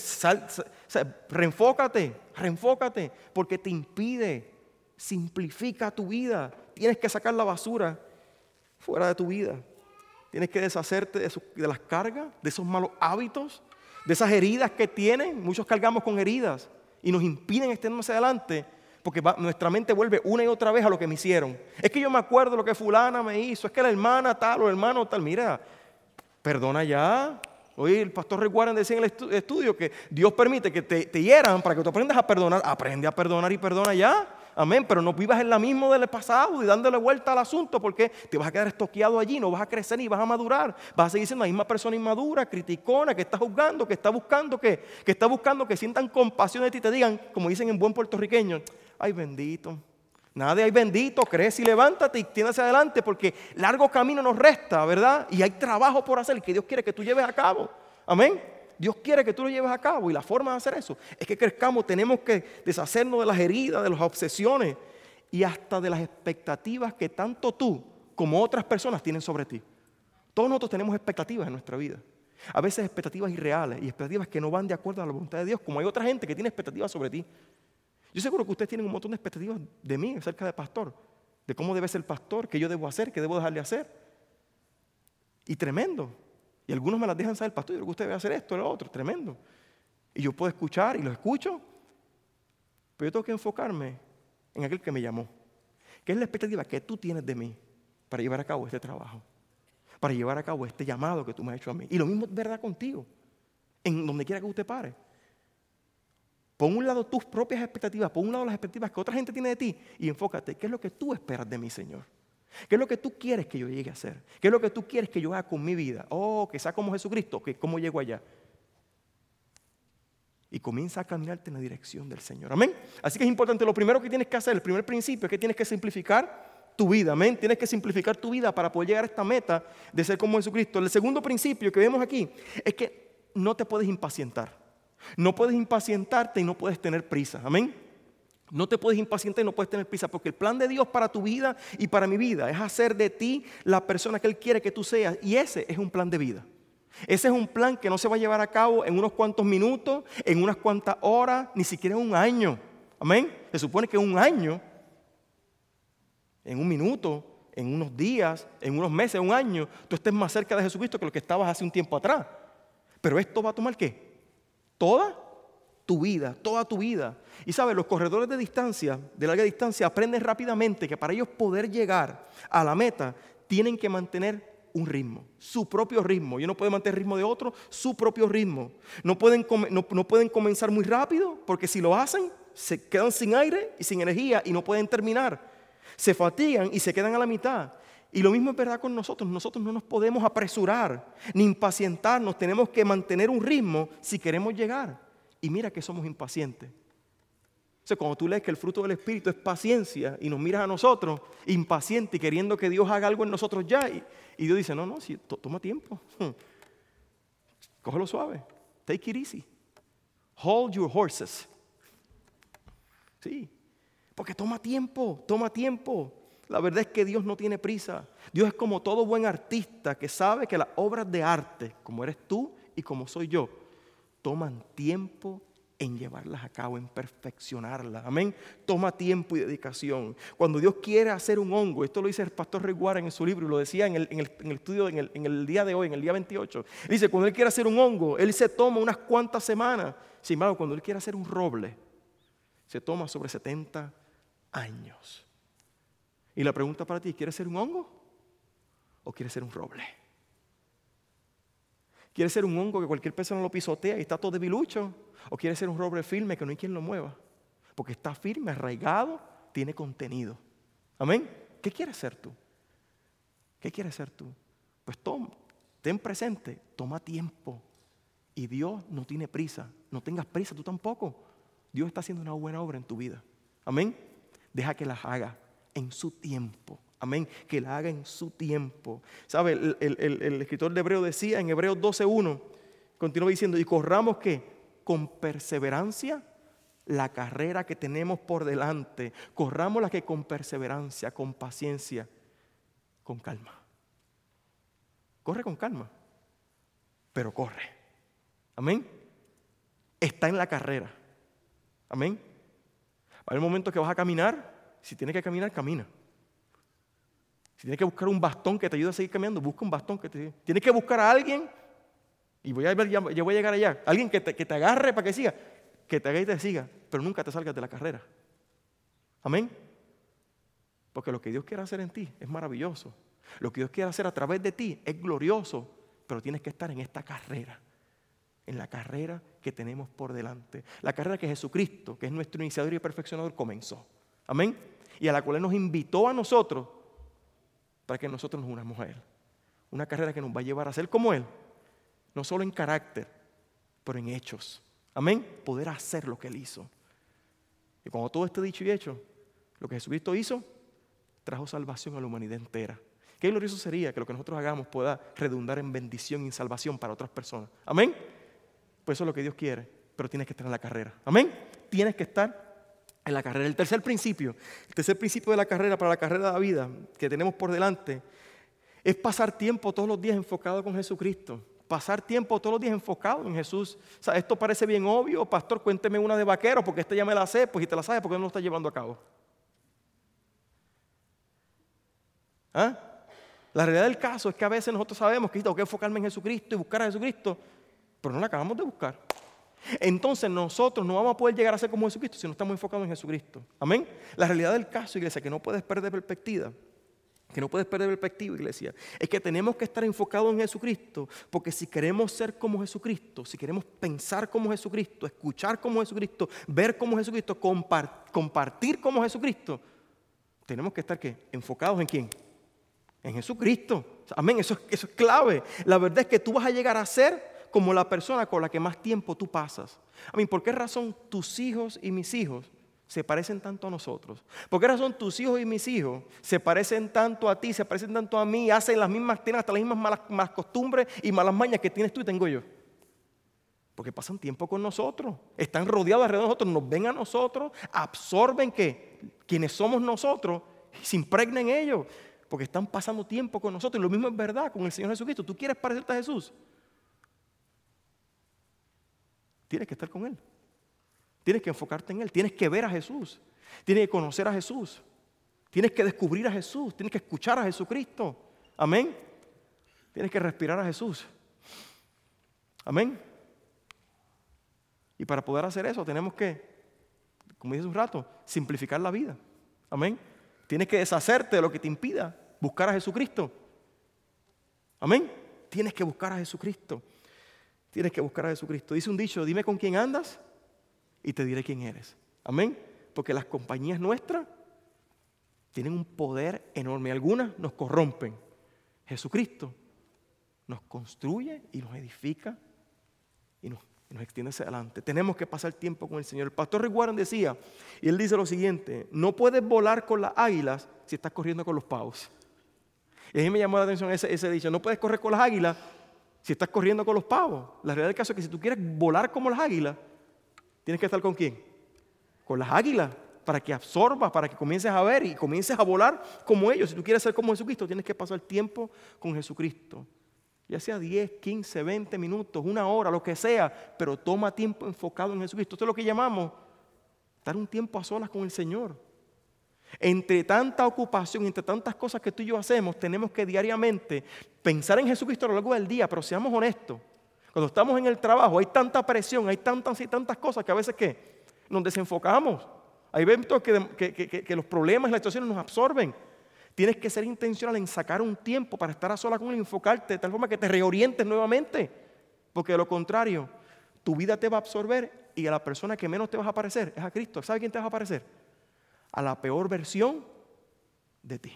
reenfócate, porque te impide. Simplifica tu vida. Tienes que sacar la basura fuera de tu vida. Tienes que deshacerte de las cargas, de esos malos hábitos, de esas heridas que tienen. Muchos cargamos con heridas y nos impiden extendernos hacia adelante porque nuestra mente vuelve una y otra vez a lo que me hicieron. Es que yo me acuerdo lo que fulana me hizo, es que la hermana tal o el hermano tal. Mira, perdona ya. Hoy el pastor Rick Warren decía en el estudio que Dios permite que te hieran para que tú aprendas a perdonar. Aprende a perdonar y perdona ya. Amén, pero no vivas en la misma del pasado y dándole vuelta al asunto porque te vas a quedar estoqueado allí, no vas a crecer ni vas a madurar. Vas a seguir siendo la misma persona inmadura, criticona, que está juzgando, que está buscando que sientan compasión de ti y te digan, como dicen en buen puertorriqueño, ay bendito. Nada de ay bendito, crece y levántate y tiende hacia adelante porque largo camino nos resta, ¿verdad? Y hay trabajo por hacer que Dios quiere que tú lleves a cabo. Amén. Dios quiere que tú lo lleves a cabo y la forma de hacer eso es que crezcamos. Tenemos que deshacernos de las heridas, de las obsesiones y hasta de las expectativas que tanto tú como otras personas tienen sobre ti. Todos nosotros tenemos expectativas en nuestra vida. A veces expectativas irreales y expectativas que no van de acuerdo a la voluntad de Dios, como hay otra gente que tiene expectativas sobre ti. Yo seguro que ustedes tienen un montón de expectativas de mí acerca de pastor, de cómo debe ser el pastor, qué yo debo hacer, qué debo dejarle hacer. Y tremendo. Y algunos me las dejan saber, pastor, yo creo que usted debe hacer esto, lo otro, tremendo. Y yo puedo escuchar y lo escucho, pero yo tengo que enfocarme en aquel que me llamó. ¿Qué es la expectativa que tú tienes de mí para llevar a cabo este trabajo? Para llevar a cabo este llamado que tú me has hecho a mí. Y lo mismo es verdad contigo, en donde quiera que usted pare. Pon un lado tus propias expectativas, pon un lado las expectativas que otra gente tiene de ti y enfócate, ¿qué es lo que tú esperas de mí, Señor? ¿Qué es lo que tú quieres que yo llegue a hacer? ¿Qué es lo que tú quieres que yo haga con mi vida? Oh, que sea como Jesucristo, que cómo llego allá. Y comienza a caminarte en la dirección del Señor. Amén. Así que es importante, lo primero que tienes que hacer, el primer principio es que tienes que simplificar tu vida. Amén. Tienes que simplificar tu vida para poder llegar a esta meta de ser como Jesucristo. El segundo principio que vemos aquí es que no te puedes impacientar. No puedes impacientarte y no puedes tener prisa. Amén. No te puedes impacientar y no puedes tener prisa porque el plan de Dios para tu vida y para mi vida es hacer de ti la persona que Él quiere que tú seas. Y ese es un plan de vida. Ese es un plan que no se va a llevar a cabo en unos cuantos minutos, en unas cuantas horas, ni siquiera en un año. Amén. Se supone que en un año, en un minuto, en unos días, en unos meses, en un año, tú estés más cerca de Jesucristo que lo que estabas hace un tiempo atrás. Pero esto va a tomar ¿qué? Toda tu vida. Y sabes, los corredores de distancia, de larga distancia, aprenden rápidamente que para ellos poder llegar a la meta, tienen que mantener un ritmo, su propio ritmo. Ellos no pueden mantener el ritmo de otro, su propio ritmo. No pueden comenzar muy rápido, porque si lo hacen, se quedan sin aire y sin energía y no pueden terminar. Se fatigan y se quedan a la mitad. Y lo mismo es verdad con nosotros. Nosotros no nos podemos apresurar ni impacientarnos. Tenemos que mantener un ritmo si queremos llegar. Y mira que somos impacientes. O sea, cuando tú lees que el fruto del Espíritu es paciencia y nos miras a nosotros impacientes y queriendo que Dios haga algo en nosotros ya, y Dios dice, no, sí, toma tiempo. Cógelo suave. Take it easy. Hold your horses. Sí, porque toma tiempo, toma tiempo. La verdad es que Dios no tiene prisa. Dios es como todo buen artista que sabe que las obras de arte, como eres tú y como soy yo, toman tiempo en llevarlas a cabo, en perfeccionarlas. Amén. Toma tiempo y dedicación. Cuando Dios quiere hacer un hongo, esto lo dice el pastor Rick Warren en su libro, y lo decía en el estudio, en el día de hoy, en el día 28. Dice, cuando Él quiere hacer un hongo, Él se toma unas cuantas semanas. Sin embargo, cuando Él quiere hacer un roble, se toma sobre 70 años. Y la pregunta para ti, ¿quieres ser un hongo o quieres ser un roble? ¿Quieres ser un hongo que cualquier persona lo pisotea y está todo debilucho? ¿O quieres ser un roble firme que no hay quien lo mueva? Porque está firme, arraigado, tiene contenido. ¿Amén? ¿Qué quieres ser tú? ¿Qué quieres ser tú? Pues ten presente, toma tiempo. Y Dios no tiene prisa. No tengas prisa, tú tampoco. Dios está haciendo una buena obra en tu vida. Amén. Deja que las haga en su tiempo. Amén. Que la haga en su tiempo. ¿Sabe? El escritor de Hebreos decía en Hebreos 12:1, continúa diciendo, y corramos ¿qué? Con perseverancia la carrera que tenemos por delante. Corramos la que con perseverancia, con paciencia, con calma. Corre con calma, pero corre. Amén. Está en la carrera. Amén. Va a haber momentos que vas a caminar. Si tienes que caminar, camina. Si tienes que buscar un bastón que te ayude a seguir caminando, busca un bastón que te ayude. Tienes que buscar a alguien, y voy a ver, ya voy a llegar allá. Alguien que te agarre para que siga, que te agarre y te siga, pero nunca te salgas de la carrera. Amén. Porque lo que Dios quiere hacer en ti es maravilloso. Lo que Dios quiere hacer a través de ti es glorioso, pero tienes que estar en esta carrera. En la carrera que tenemos por delante. La carrera que Jesucristo, que es nuestro iniciador y perfeccionador, comenzó. Amén. Y a la cual Él nos invitó a nosotros para que nosotros nos unamos a Él. Una carrera que nos va a llevar a ser como Él. No solo en carácter, pero en hechos. Amén. Poder hacer lo que Él hizo. Y cuando todo esté dicho y hecho, lo que Jesucristo hizo, trajo salvación a la humanidad entera. Qué glorioso sería que lo que nosotros hagamos pueda redundar en bendición y salvación para otras personas. Amén. Pues eso es lo que Dios quiere, pero tienes que estar en la carrera. Amén. Tienes que estar en la carrera. El tercer principio de la carrera para la carrera de la vida que tenemos por delante es pasar tiempo todos los días enfocado con Jesucristo. Pasar tiempo todos los días enfocado en Jesús. O sea, esto parece bien obvio. Pastor, cuénteme una de vaquero porque esta ya me la sé. Pues si te la sabes, ¿por qué no lo estás llevando a cabo? ¿Ah? La realidad del caso es que a veces nosotros sabemos que tengo que enfocarme en Jesucristo y buscar a Jesucristo, pero no la acabamos de buscar. Entonces nosotros no vamos a poder llegar a ser como Jesucristo si no estamos enfocados en Jesucristo. Amén. La realidad del caso, iglesia, que no puedes perder perspectiva, iglesia, es que tenemos que estar enfocados en Jesucristo, porque si queremos ser como Jesucristo, si queremos pensar como Jesucristo, escuchar como Jesucristo, ver como Jesucristo, compartir como Jesucristo, tenemos que estar ¿qué? Enfocados en ¿quién? En Jesucristo. Amén, eso es clave. La verdad es que tú vas a llegar a ser como la persona con la que más tiempo tú pasas. Amén, ¿por qué razón tus hijos y mis hijos se parecen tanto a nosotros? ¿Por qué razón tus hijos y mis hijos se parecen tanto a ti, se parecen tanto a mí, tienen hasta las mismas malas costumbres y malas mañas que tienes tú y tengo yo? Porque pasan tiempo con nosotros, están rodeados alrededor de nosotros, nos ven a nosotros, absorben quienes somos nosotros y se impregnan en ellos, porque están pasando tiempo con nosotros. Y lo mismo es verdad con el Señor Jesucristo. ¿Tú quieres parecerte a Jesús? Tienes que estar con Él. Tienes que enfocarte en Él. Tienes que ver a Jesús. Tienes que conocer a Jesús. Tienes que descubrir a Jesús. Tienes que escuchar a Jesucristo. Amén. Tienes que respirar a Jesús. Amén. Y para poder hacer eso tenemos que, como dije hace un rato, simplificar la vida. Amén. Tienes que deshacerte de lo que te impida buscar a Jesucristo. Amén. Tienes que buscar a Jesucristo. Tienes que buscar a Jesucristo. Dice un dicho, dime con quién andas y te diré quién eres. Amén. Porque las compañías nuestras tienen un poder enorme. Algunas nos corrompen. Jesucristo nos construye y nos edifica y nos extiende hacia adelante. Tenemos que pasar tiempo con el Señor. El pastor Rick Warren decía, y él dice lo siguiente, no puedes volar con las águilas si estás corriendo con los pavos. Y a mí me llamó la atención ese dicho, no puedes correr con las águilas si estás corriendo con los pavos. La realidad del caso es que si tú quieres volar como las águilas, tienes que estar ¿con quién? Con las águilas, para que absorbas, para que comiences a ver y comiences a volar como ellos. Si tú quieres ser como Jesucristo, tienes que pasar tiempo con Jesucristo. Ya sea 10, 15, 20 minutos, una hora, lo que sea, pero toma tiempo enfocado en Jesucristo. Esto es lo que llamamos dar un tiempo a solas con el Señor. Entre tanta ocupación, entre tantas cosas que tú y yo hacemos, tenemos que diariamente pensar en Jesucristo a lo largo del día, pero seamos honestos. Cuando estamos en el trabajo hay tanta presión, hay tantas y tantas cosas que a veces ¿qué? Nos desenfocamos. Hay eventos que los problemas y las situaciones nos absorben. Tienes que ser intencional en sacar un tiempo para estar a solas con Él y enfocarte de tal forma que te reorientes nuevamente. Porque de lo contrario, tu vida te va a absorber y a la persona que menos te vas a parecer es a Cristo. ¿Sabe quién te vas a parecer? A la peor versión de ti.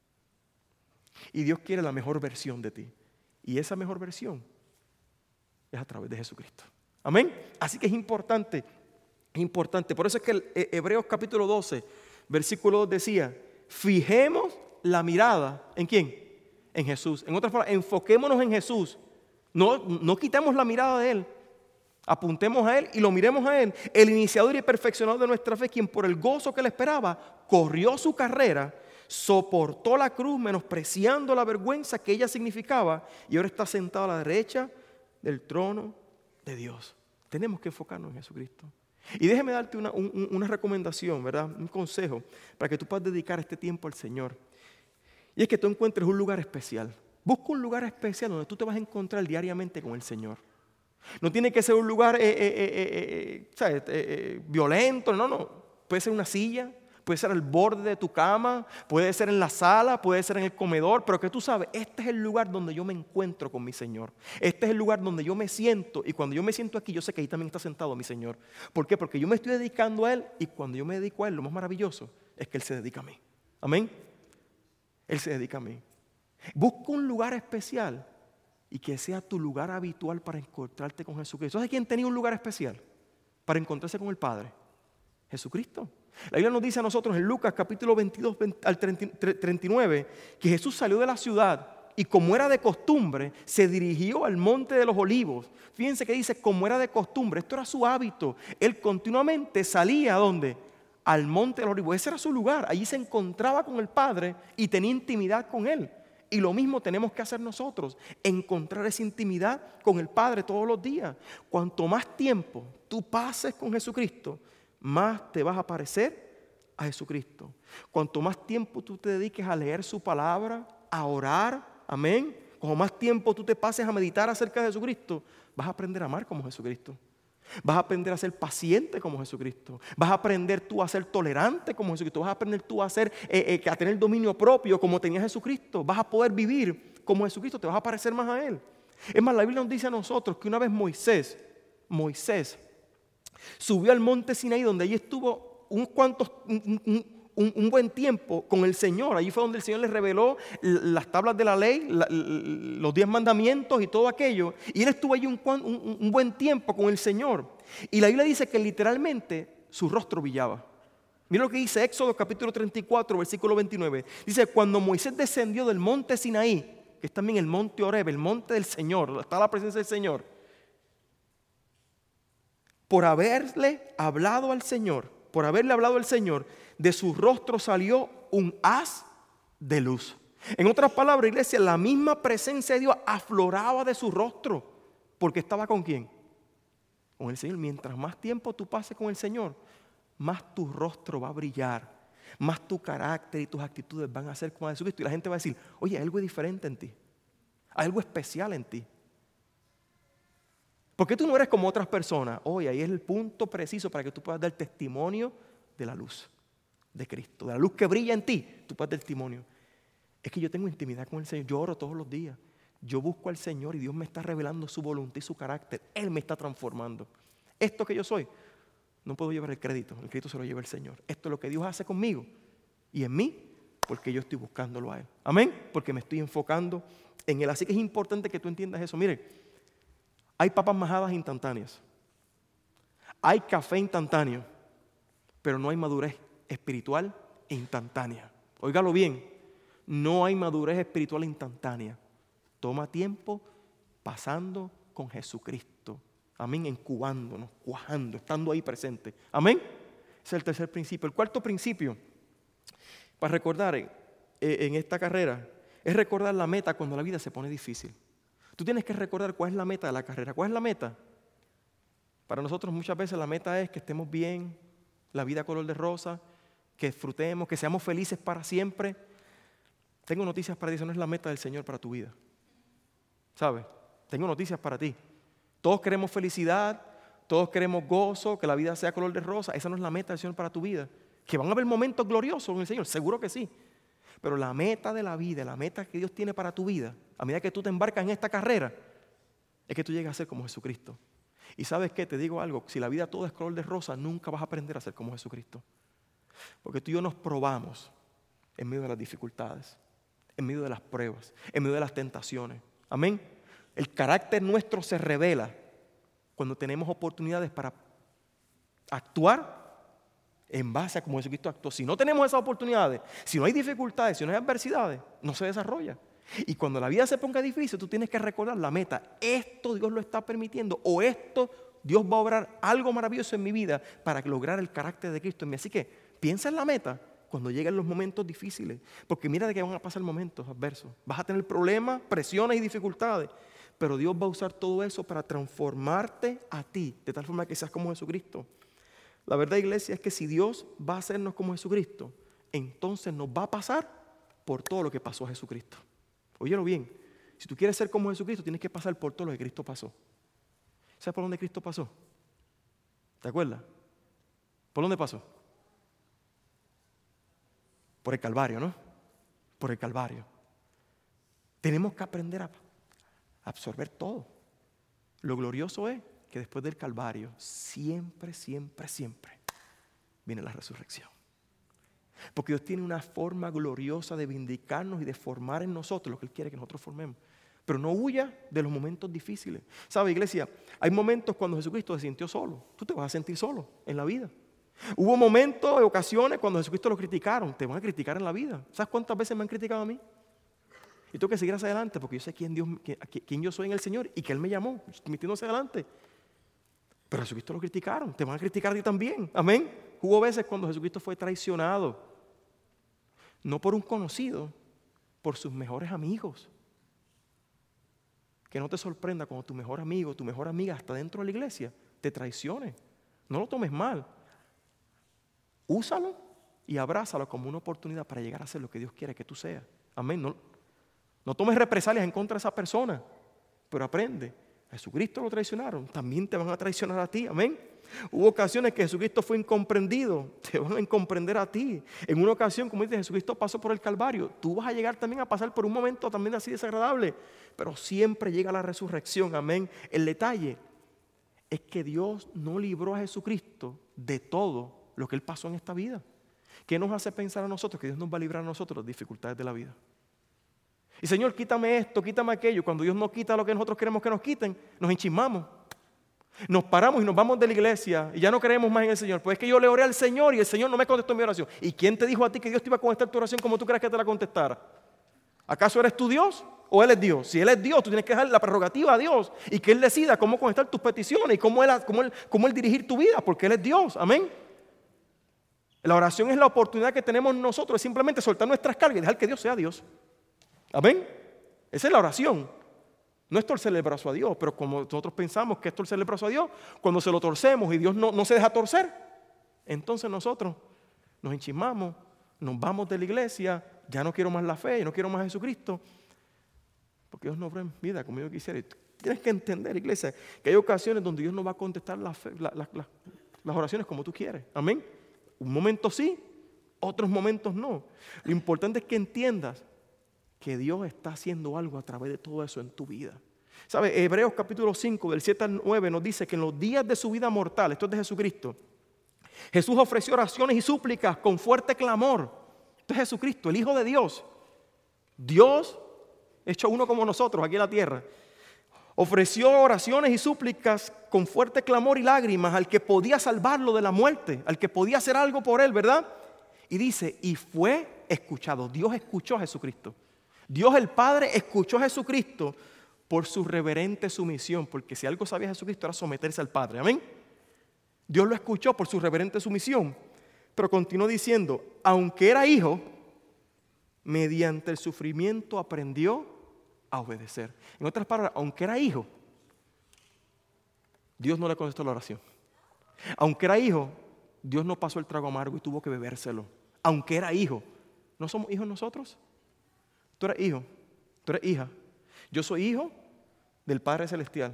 Y Dios quiere la mejor versión de ti. Y esa mejor versión es a través de Jesucristo. Amén. Así que es importante. Por eso es que el Hebreos capítulo 12, versículo 2 decía, fijemos la mirada, ¿en quién? En Jesús. En otras palabras, enfoquémonos en Jesús. No quitemos la mirada de Él. Apuntemos a Él y lo miremos a Él, el iniciador y perfeccionador de nuestra fe, quien por el gozo que le esperaba, corrió su carrera, soportó la cruz, menospreciando la vergüenza que ella significaba, y ahora está sentado a la derecha del trono de Dios. Tenemos que enfocarnos en Jesucristo. Y déjeme darte una recomendación, ¿verdad? Un consejo para que tú puedas dedicar este tiempo al Señor. Y es que tú encuentres un lugar especial. Busca un lugar especial donde tú te vas a encontrar diariamente con el Señor. No tiene que ser un lugar violento, no. Puede ser una silla, puede ser al borde de tu cama, puede ser en la sala, puede ser en el comedor, pero que tú sabes, este es el lugar donde yo me encuentro con mi Señor. Este es el lugar donde yo me siento, y cuando yo me siento aquí, yo sé que ahí también está sentado mi Señor. ¿Por qué? Porque yo me estoy dedicando a Él, y cuando yo me dedico a Él, lo más maravilloso es que Él se dedica a mí. Amén. Él se dedica a mí. Busca un lugar especial y que sea tu lugar habitual para encontrarte con Jesucristo. ¿Sabes quién tenía un lugar especial para encontrarse con el Padre? Jesucristo. La Biblia nos dice a nosotros en Lucas capítulo 22 al 39 que Jesús salió de la ciudad y como era de costumbre se dirigió al monte de los olivos. Fíjense que dice como era de costumbre, esto era su hábito. Él continuamente salía ¿a dónde? Al monte de los olivos. Ese era su lugar. Allí se encontraba con el Padre y tenía intimidad con Él. Y lo mismo tenemos que hacer nosotros, encontrar esa intimidad con el Padre todos los días. Cuanto más tiempo tú pases con Jesucristo, más te vas a parecer a Jesucristo. Cuanto más tiempo tú te dediques a leer su palabra, a orar, amén. Cuanto más tiempo tú te pases a meditar acerca de Jesucristo, vas a aprender a amar como Jesucristo. Vas a aprender a ser paciente como Jesucristo. Vas a aprender tú a ser tolerante como Jesucristo. Vas a aprender tú a tener dominio propio como tenía Jesucristo. Vas a poder vivir como Jesucristo. Te vas a parecer más a Él. Es más, la Biblia nos dice a nosotros que una vez Moisés subió al monte Sinaí, donde allí estuvo un buen tiempo con el Señor. Allí fue donde el Señor le reveló las tablas de la ley, los 10 mandamientos y todo aquello. Y él estuvo allí un buen tiempo con el Señor. Y la Biblia dice que literalmente su rostro brillaba. Mira lo que dice Éxodo capítulo 34, versículo 29. Dice, cuando Moisés descendió del monte Sinaí, que es también el monte Horeb, el monte del Señor, está la presencia del Señor, por haberle hablado al Señor, de su rostro salió un haz de luz. En otras palabras, iglesia, la misma presencia de Dios afloraba de su rostro. Porque estaba ¿con quién? Con el Señor. Mientras más tiempo tú pases con el Señor, más tu rostro va a brillar, más tu carácter y tus actitudes van a ser como Jesucristo. Y la gente va a decir, oye, hay algo diferente en ti, hay algo especial en ti. ¿Por qué tú no eres como otras personas? Oye, ahí es el punto preciso para que tú puedas dar testimonio de la luz de Cristo, de la luz que brilla en ti. Tú puedes dar testimonio. Es que yo tengo intimidad con el Señor, yo oro todos los días. Yo busco al Señor y Dios me está revelando su voluntad y su carácter. Él me está transformando. Esto que yo soy, no puedo llevar el crédito se lo lleva el Señor. Esto es lo que Dios hace conmigo y en mí, porque yo estoy buscándolo a Él. Amén, porque me estoy enfocando en Él. Así que es importante que tú entiendas eso. Mire, hay papas majadas instantáneas, hay café instantáneo, pero no hay madurez espiritual instantánea. Óigalo bien, no hay madurez espiritual instantánea. Toma tiempo pasando con Jesucristo. Amén, incubándonos, cuajando, estando ahí presente. Amén. Ese es el tercer principio. El cuarto principio, para recordar en esta carrera, es recordar la meta cuando la vida se pone difícil. Tú tienes que recordar cuál es la meta de la carrera. ¿Cuál es la meta? Para nosotros muchas veces la meta es que estemos bien, la vida color de rosa, que disfrutemos, que seamos felices para siempre. Tengo noticias para ti, esa no es la meta del Señor para tu vida. ¿Sabes? Tengo noticias para ti. Todos queremos felicidad, todos queremos gozo, que la vida sea color de rosa. Esa no es la meta del Señor para tu vida. Que van a haber momentos gloriosos en el Señor, seguro que sí. Pero la meta de la vida, la meta que Dios tiene para tu vida, a medida que tú te embarcas en esta carrera, es que tú llegues a ser como Jesucristo. Y ¿sabes qué? Te digo algo, si la vida todo es color de rosa, nunca vas a aprender a ser como Jesucristo. Porque tú y yo nos probamos en medio de las dificultades, en medio de las pruebas, en medio de las tentaciones. Amén. El carácter nuestro se revela cuando tenemos oportunidades para actuar en base a cómo Jesucristo actuó. Si no tenemos esas oportunidades, si no hay dificultades, si no hay adversidades, no se desarrolla. Y cuando la vida se ponga difícil, tú tienes que recordar la meta. Esto Dios lo está permitiendo, o esto Dios va a obrar algo maravilloso en mi vida para lograr el carácter de Cristo en mí. Así que piensa en la meta cuando lleguen los momentos difíciles, porque mira de que van a pasar momentos adversos. Vas a tener problemas, presiones y dificultades, pero Dios va a usar todo eso para transformarte a ti, de tal forma que seas como Jesucristo. La verdad, iglesia, es que si Dios va a hacernos como Jesucristo, entonces nos va a pasar por todo lo que pasó a Jesucristo. Óyelo bien, si tú quieres ser como Jesucristo, tienes que pasar por todo lo que Cristo pasó. ¿Sabes por dónde Cristo pasó? ¿Te acuerdas? ¿Por dónde pasó? Por el Calvario, ¿no? Por el Calvario. Tenemos que aprender a absorber todo. Lo glorioso es que después del Calvario, siempre, siempre, siempre viene la resurrección. Porque Dios tiene una forma gloriosa de vindicarnos y de formar en nosotros lo que Él quiere que nosotros formemos. Pero no huya de los momentos difíciles. ¿Sabe, iglesia? Hay momentos cuando Jesucristo se sintió solo. Tú te vas a sentir solo en la vida. Hubo momentos, ocasiones cuando Jesucristo lo criticaron. Te van a criticar en la vida. ¿Sabes cuántas veces me han criticado a mí? Y tengo que seguir hacia adelante porque yo sé quién yo soy en el Señor y que Él me llamó, metiéndose adelante. Pero a Jesucristo lo criticaron. Te van a criticar a ti también. Amén. Hubo veces cuando Jesucristo fue traicionado. No por un conocido, por sus mejores amigos. Que no te sorprenda cuando tu mejor amigo, tu mejor amiga, hasta dentro de la iglesia, te traicione. No lo tomes mal. Úsalo y abrázalo como una oportunidad para llegar a ser lo que Dios quiere que tú seas. Amén. No tomes represalias en contra de esa persona, pero aprende. A Jesucristo lo traicionaron, también te van a traicionar a ti. Amén. Hubo ocasiones que Jesucristo fue incomprendido, te van a incomprender a ti. En una ocasión, como dice, Jesucristo pasó por el Calvario. Tú vas a llegar también a pasar por un momento también así desagradable, pero siempre llega la resurrección. Amén. El detalle es que Dios no libró a Jesucristo de todo lo que Él pasó en esta vida. ¿Qué nos hace pensar a nosotros que Dios nos va a librar a nosotros de las dificultades de la vida? Y Señor, quítame esto, quítame aquello. Cuando Dios no quita lo que nosotros queremos que nos quiten, nos enchismamos. Nos paramos y nos vamos de la iglesia y ya no creemos más en el Señor. Pues es que yo le oré al Señor y el Señor no me contestó mi oración. ¿Y quién te dijo a ti que Dios te iba a contestar tu oración como tú crees que te la contestara? ¿Acaso eres tú Dios o Él es Dios? Si Él es Dios, tú tienes que dejar la prerrogativa a Dios y que Él decida cómo contestar tus peticiones y cómo Él dirigir tu vida, porque Él es Dios. Amén. La oración es la oportunidad que tenemos nosotros de simplemente soltar nuestras cargas y dejar que Dios sea Dios. Amén. Esa es la oración. No es torcerle el brazo a Dios, pero como nosotros pensamos que es torcerle el brazo a Dios, cuando se lo torcemos y Dios no se deja torcer, entonces nosotros nos enchismamos, nos vamos de la iglesia, ya no quiero más la fe, ya no quiero más a Jesucristo, porque Dios no obra en vida como yo quisiera. Y tienes que entender, iglesia, que hay ocasiones donde Dios no va a contestar las oraciones como tú quieres. Amén. Un momento sí, otros momentos no. Lo importante es que entiendas que Dios está haciendo algo a través de todo eso en tu vida. ¿Sabe? Hebreos capítulo 5, del 7 al 9 nos dice que en los días de su vida mortal, esto es de Jesucristo, Jesús ofreció oraciones y súplicas con fuerte clamor. Esto es Jesucristo, el Hijo de Dios. Dios hecho uno como nosotros aquí en la tierra. Ofreció oraciones y súplicas con fuerte clamor y lágrimas al que podía salvarlo de la muerte, al que podía hacer algo por él, ¿verdad? Y dice, y fue escuchado. Dios escuchó a Jesucristo. Dios el Padre escuchó a Jesucristo por su reverente sumisión, porque si algo sabía Jesucristo era someterse al Padre, amén. Dios lo escuchó por su reverente sumisión, pero continuó diciendo, aunque era hijo, mediante el sufrimiento aprendió a obedecer. En otras palabras, aunque era hijo, Dios no le contestó la oración. Aunque era hijo, Dios no pasó el trago amargo y tuvo que bebérselo. Aunque era hijo. ¿No somos hijos nosotros? Tú eres hijo, tú eres hija. Yo soy hijo del Padre Celestial.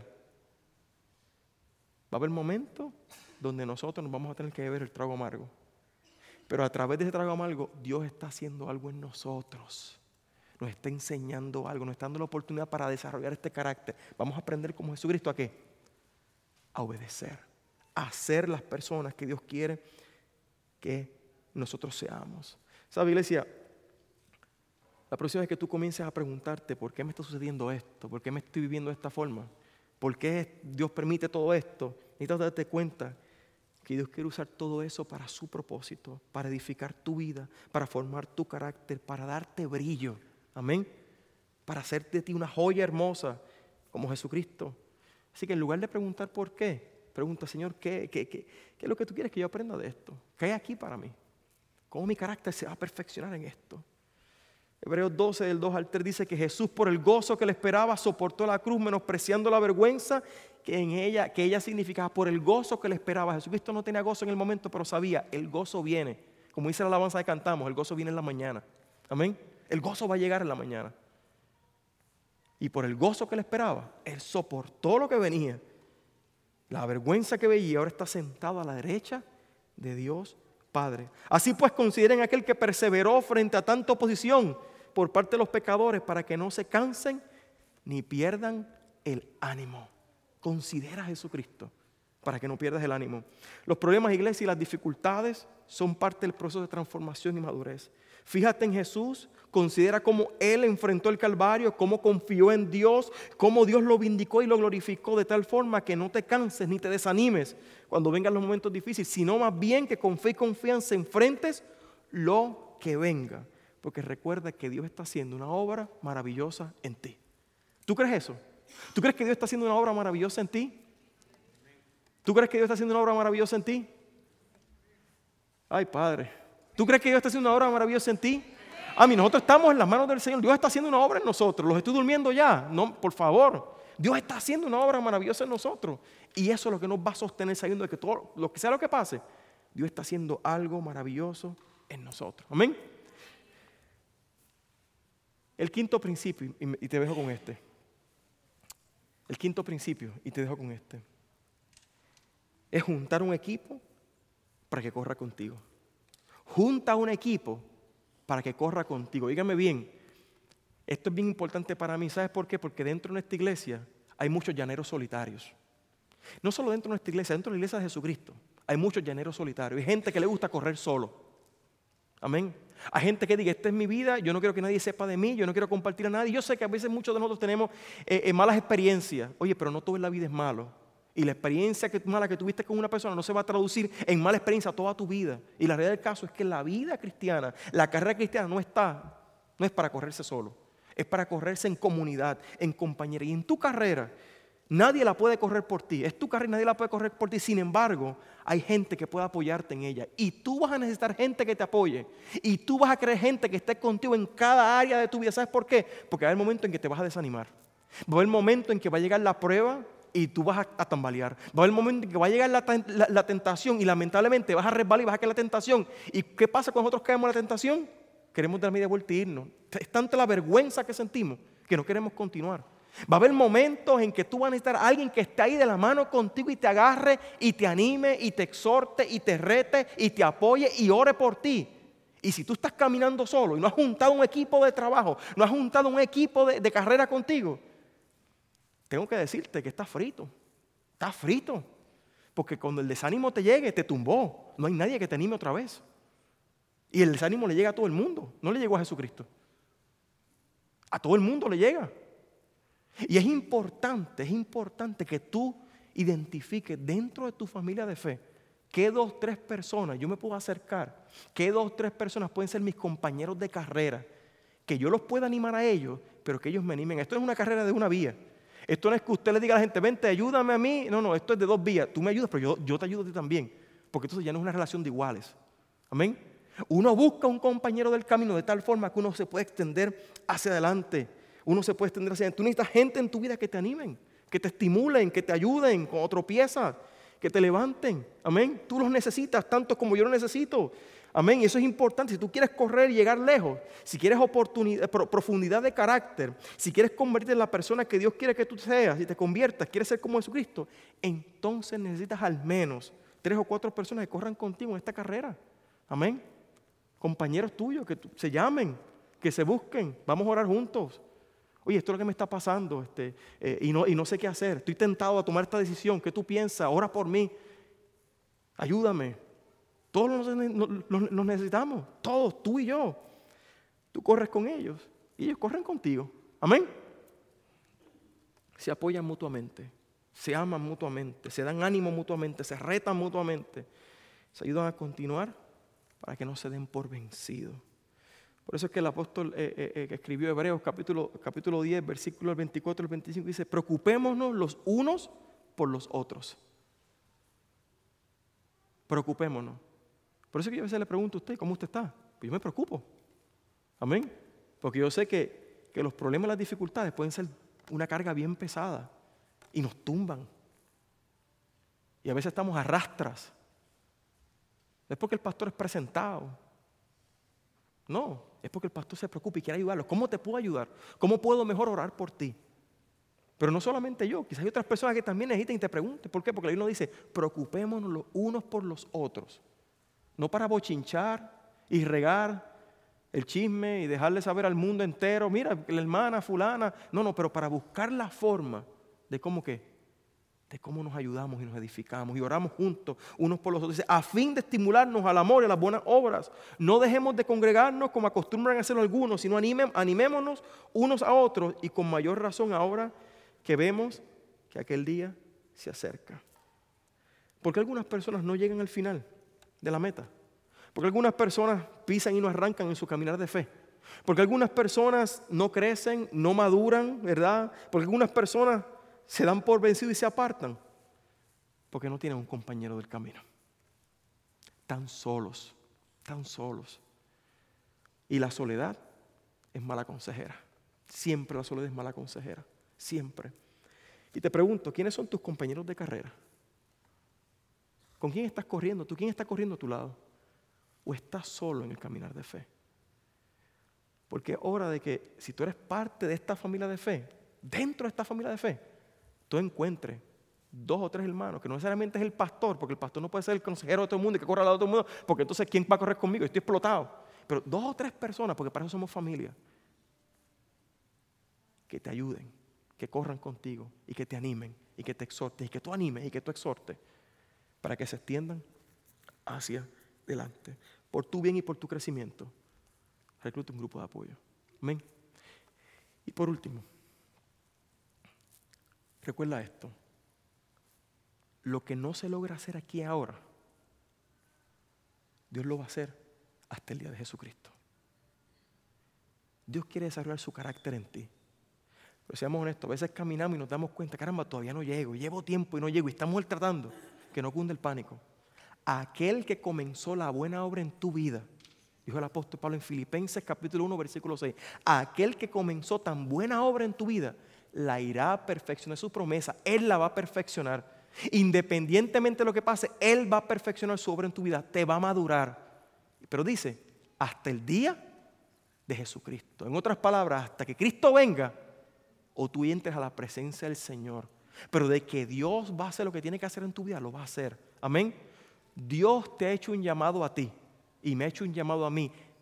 Va a haber momentos donde nosotros nos vamos a tener que beber el trago amargo. Pero a través de ese trago amargo, Dios está haciendo algo en nosotros. Nos está enseñando algo, nos está dando la oportunidad para desarrollar este carácter. Vamos a aprender como Jesucristo, ¿a qué? A obedecer, a ser las personas que Dios quiere que nosotros seamos. ¿Sabe, iglesia? La próxima vez que tú comiences a preguntarte ¿por qué me está sucediendo esto? ¿Por qué me estoy viviendo de esta forma? ¿Por qué Dios permite todo esto? Necesitas darte cuenta que Dios quiere usar todo eso para su propósito, para edificar tu vida, para formar tu carácter, para darte brillo. Amén. Para hacer de ti una joya hermosa como Jesucristo. Así que en lugar de preguntar por qué, pregunta, Señor, ¿qué es lo que tú quieres que yo aprenda de esto? ¿Qué hay aquí para mí? ¿Cómo mi carácter se va a perfeccionar en esto? Hebreos 12, del 2 al 3 dice que Jesús, por el gozo que le esperaba, soportó la cruz, menospreciando la vergüenza que ella significaba. Por el gozo que le esperaba. Jesucristo no tenía gozo en el momento, pero sabía, el gozo viene. Como dice la alabanza que cantamos, el gozo viene en la mañana. Amén. El gozo va a llegar en la mañana. Y por el gozo que le esperaba, Él soportó lo que venía. La vergüenza que veía, ahora está sentado a la derecha de Dios Padre. Así pues, consideren aquel que perseveró frente a tanta oposición por parte de los pecadores para que no se cansen ni pierdan el ánimo. Considera a Jesucristo para que no pierdas el ánimo. Los problemas, iglesia, y las dificultades son parte del proceso de transformación y madurez. Fíjate en Jesús, considera cómo Él enfrentó el Calvario, cómo confió en Dios, cómo Dios lo vindicó y lo glorificó de tal forma que no te canses ni te desanimes cuando vengan los momentos difíciles, sino más bien que con fe y confianza enfrentes lo que venga. Porque recuerda que Dios está haciendo una obra maravillosa en ti. ¿Tú crees eso? ¿Tú crees que Dios está haciendo una obra maravillosa en ti? ¿Tú crees que Dios está haciendo una obra maravillosa en ti? Ay, Padre. ¿Tú crees que Dios está haciendo una obra maravillosa en ti? Nosotros estamos en las manos del Señor. Dios está haciendo una obra en nosotros. Los estoy durmiendo ya. No, por favor. Dios está haciendo una obra maravillosa en nosotros. Y eso es lo que nos va a sostener sabiendo de que todo, lo que sea lo que pase, Dios está haciendo algo maravilloso en nosotros. Amén. El quinto principio, y te dejo con este. El quinto principio, y te dejo con este. Es juntar un equipo para que corra contigo. Junta un equipo para que corra contigo. Dígame bien, esto es bien importante para mí. ¿Sabes por qué? Porque dentro de nuestra iglesia hay muchos llaneros solitarios. No solo dentro de nuestra iglesia, dentro de la iglesia de Jesucristo hay muchos llaneros solitarios. Hay gente que le gusta correr solo. Amén. Hay gente que diga, esta es mi vida, yo no quiero que nadie sepa de mí, yo no quiero compartir a nadie. Yo sé que a veces muchos de nosotros tenemos malas experiencias. Oye, pero no todo en la vida es malo. Y la experiencia mala que tuviste con una persona no se va a traducir en mala experiencia toda tu vida. Y la realidad del caso es que la vida cristiana, la carrera cristiana no es para correrse solo. Es para correrse en comunidad, en compañería. Y en tu carrera, nadie la puede correr por ti. Es tu carrera y nadie la puede correr por ti. Sin embargo, hay gente que puede apoyarte en ella. Y tú vas a necesitar gente que te apoye. Y tú vas a querer gente que esté contigo en cada área de tu vida. ¿Sabes por qué? Porque va a haber momento en que te vas a desanimar. Va a haber momento en que va a llegar la prueba y tú vas a tambalear. Va a haber momento en que va a llegar la tentación y lamentablemente vas a resbalar y vas a caer en la tentación. ¿Y qué pasa cuando nosotros caemos en la tentación? Queremos dar media vuelta e irnos. Es tanta la vergüenza que sentimos que no queremos continuar. Va a haber momentos en que tú vas a necesitar a alguien que esté ahí de la mano contigo y te agarre y te anime y te exhorte y te rete y te apoye y ore por ti. Y si tú estás caminando solo y no has juntado un equipo de trabajo, no has juntado un equipo de carrera contigo, tengo que decirte que estás frito. Estás frito. Porque cuando el desánimo te llegue, te tumbó. No hay nadie que te anime otra vez. Y el desánimo le llega a todo el mundo. No le llegó a Jesucristo. A todo el mundo le llega. Y es importante que tú identifiques dentro de tu familia de fe qué 2, 3 personas yo me puedo acercar, qué 2, 3 personas pueden ser mis compañeros de carrera, que yo los pueda animar a ellos, pero que ellos me animen. Esto no es una carrera de una vía. Esto no es que usted le diga a la gente, vente, ayúdame a mí. No, esto es de 2 vías. Tú me ayudas, pero yo te ayudo a ti también. Porque entonces ya no es una relación de iguales. Amén. Uno busca un compañero del camino de tal forma que uno se puede extender hacia adelante. Uno se puede extender hacia adelante. Tú necesitas gente en tu vida que te animen, que te estimulen, que te ayuden cuando tropiezas, que te levanten. Amén. Tú los necesitas tanto como yo los necesito. Amén. Y eso es importante. Si tú quieres correr y llegar lejos, si quieres profundidad de carácter, si quieres convertirte en la persona que Dios quiere que tú seas, si te conviertas, quieres ser como Jesucristo, entonces necesitas al menos 3 o 4 personas que corran contigo en esta carrera. Amén. Compañeros tuyos que se llamen, que se busquen. Vamos a orar juntos. Oye, esto es lo que me está pasando y no sé qué hacer. Estoy tentado a tomar esta decisión. ¿Qué tú piensas? Ora por mí. Ayúdame. Todos los necesitamos. Todos, tú y yo. Tú corres con ellos y ellos corren contigo. Amén. Se apoyan mutuamente. Se aman mutuamente. Se dan ánimo mutuamente. Se retan mutuamente. Se ayudan a continuar para que no se den por vencidos. Por eso es que el apóstol que escribió Hebreos capítulo 10, versículos 24 al 25, dice, preocupémonos los unos por los otros. Preocupémonos. Por eso es que yo a veces le pregunto a usted, ¿cómo usted está? Pues yo me preocupo. Amén. Porque yo sé que los problemas y las dificultades pueden ser una carga bien pesada y nos tumban. Y a veces estamos a rastras. No es porque el pastor es presentado. No, es porque el pastor se preocupa y quiere ayudarlos. ¿Cómo te puedo ayudar? ¿Cómo puedo mejor orar por ti? Pero no solamente yo, quizás hay otras personas que también necesitan y te pregunten. ¿Por qué? Porque la Biblia dice, preocupémonos los unos por los otros. No para bochinchar y regar el chisme y dejarle saber al mundo entero, mira, la hermana fulana. No, pero para buscar la forma de cómo qué. De cómo nos ayudamos y nos edificamos y oramos juntos unos por los otros. Dice, a fin de estimularnos al amor y a las buenas obras. No dejemos de congregarnos como acostumbran a hacerlo algunos, sino animémonos unos a otros y con mayor razón ahora que vemos que aquel día se acerca. ¿Por qué algunas personas no llegan al final de la meta? Porque algunas personas pisan y no arrancan en su caminar de fe. Porque algunas personas no crecen, no maduran, ¿verdad? Porque algunas personas se dan por vencidos y se apartan porque no tienen un compañero del camino. Tan solos, tan solos. Y la soledad es mala consejera. Siempre la soledad es mala consejera. Siempre. Y te pregunto, ¿quiénes son tus compañeros de carrera? ¿Con quién estás corriendo? ¿Tú quién está corriendo a tu lado? ¿O estás solo en el caminar de fe? Porque es hora de que si tú eres parte de esta familia de fe, dentro de esta familia de fe, tú encuentres 2 o 3 hermanos, que no necesariamente es el pastor, porque el pastor no puede ser el consejero de todo el mundo y que corra al lado de todo el mundo, porque entonces ¿quién va a correr conmigo? Estoy explotado. Pero 2 o 3 personas, porque para eso somos familia, que te ayuden, que corran contigo y que te animen y que te exhorten y que tú animes y que tú exhortes para que se extiendan hacia adelante. Por tu bien y por tu crecimiento, recluta un grupo de apoyo. Amén. Y por último, recuerda esto. Lo que no se logra hacer aquí ahora, Dios lo va a hacer hasta el día de Jesucristo. Dios quiere desarrollar su carácter en ti. Pero seamos honestos, a veces caminamos y nos damos cuenta, caramba, todavía no llego, llevo tiempo y no llego y estamos tratando, que no cunde el pánico. Aquel que comenzó la buena obra en tu vida, dijo el apóstol Pablo en Filipenses capítulo 1, versículo 6, aquel que comenzó tan buena obra en tu vida, la irá a perfeccionar. Su promesa, Él la va a perfeccionar. Independientemente de lo que pase, Él va a perfeccionar su obra en tu vida, te va a madurar. Pero dice, hasta el día de Jesucristo. En otras palabras, hasta que Cristo venga o tú entres a la presencia del Señor. Pero de que Dios va a hacer lo que tiene que hacer en tu vida, lo va a hacer. Amén. Dios te ha hecho un llamado a ti y me ha hecho un llamado a mí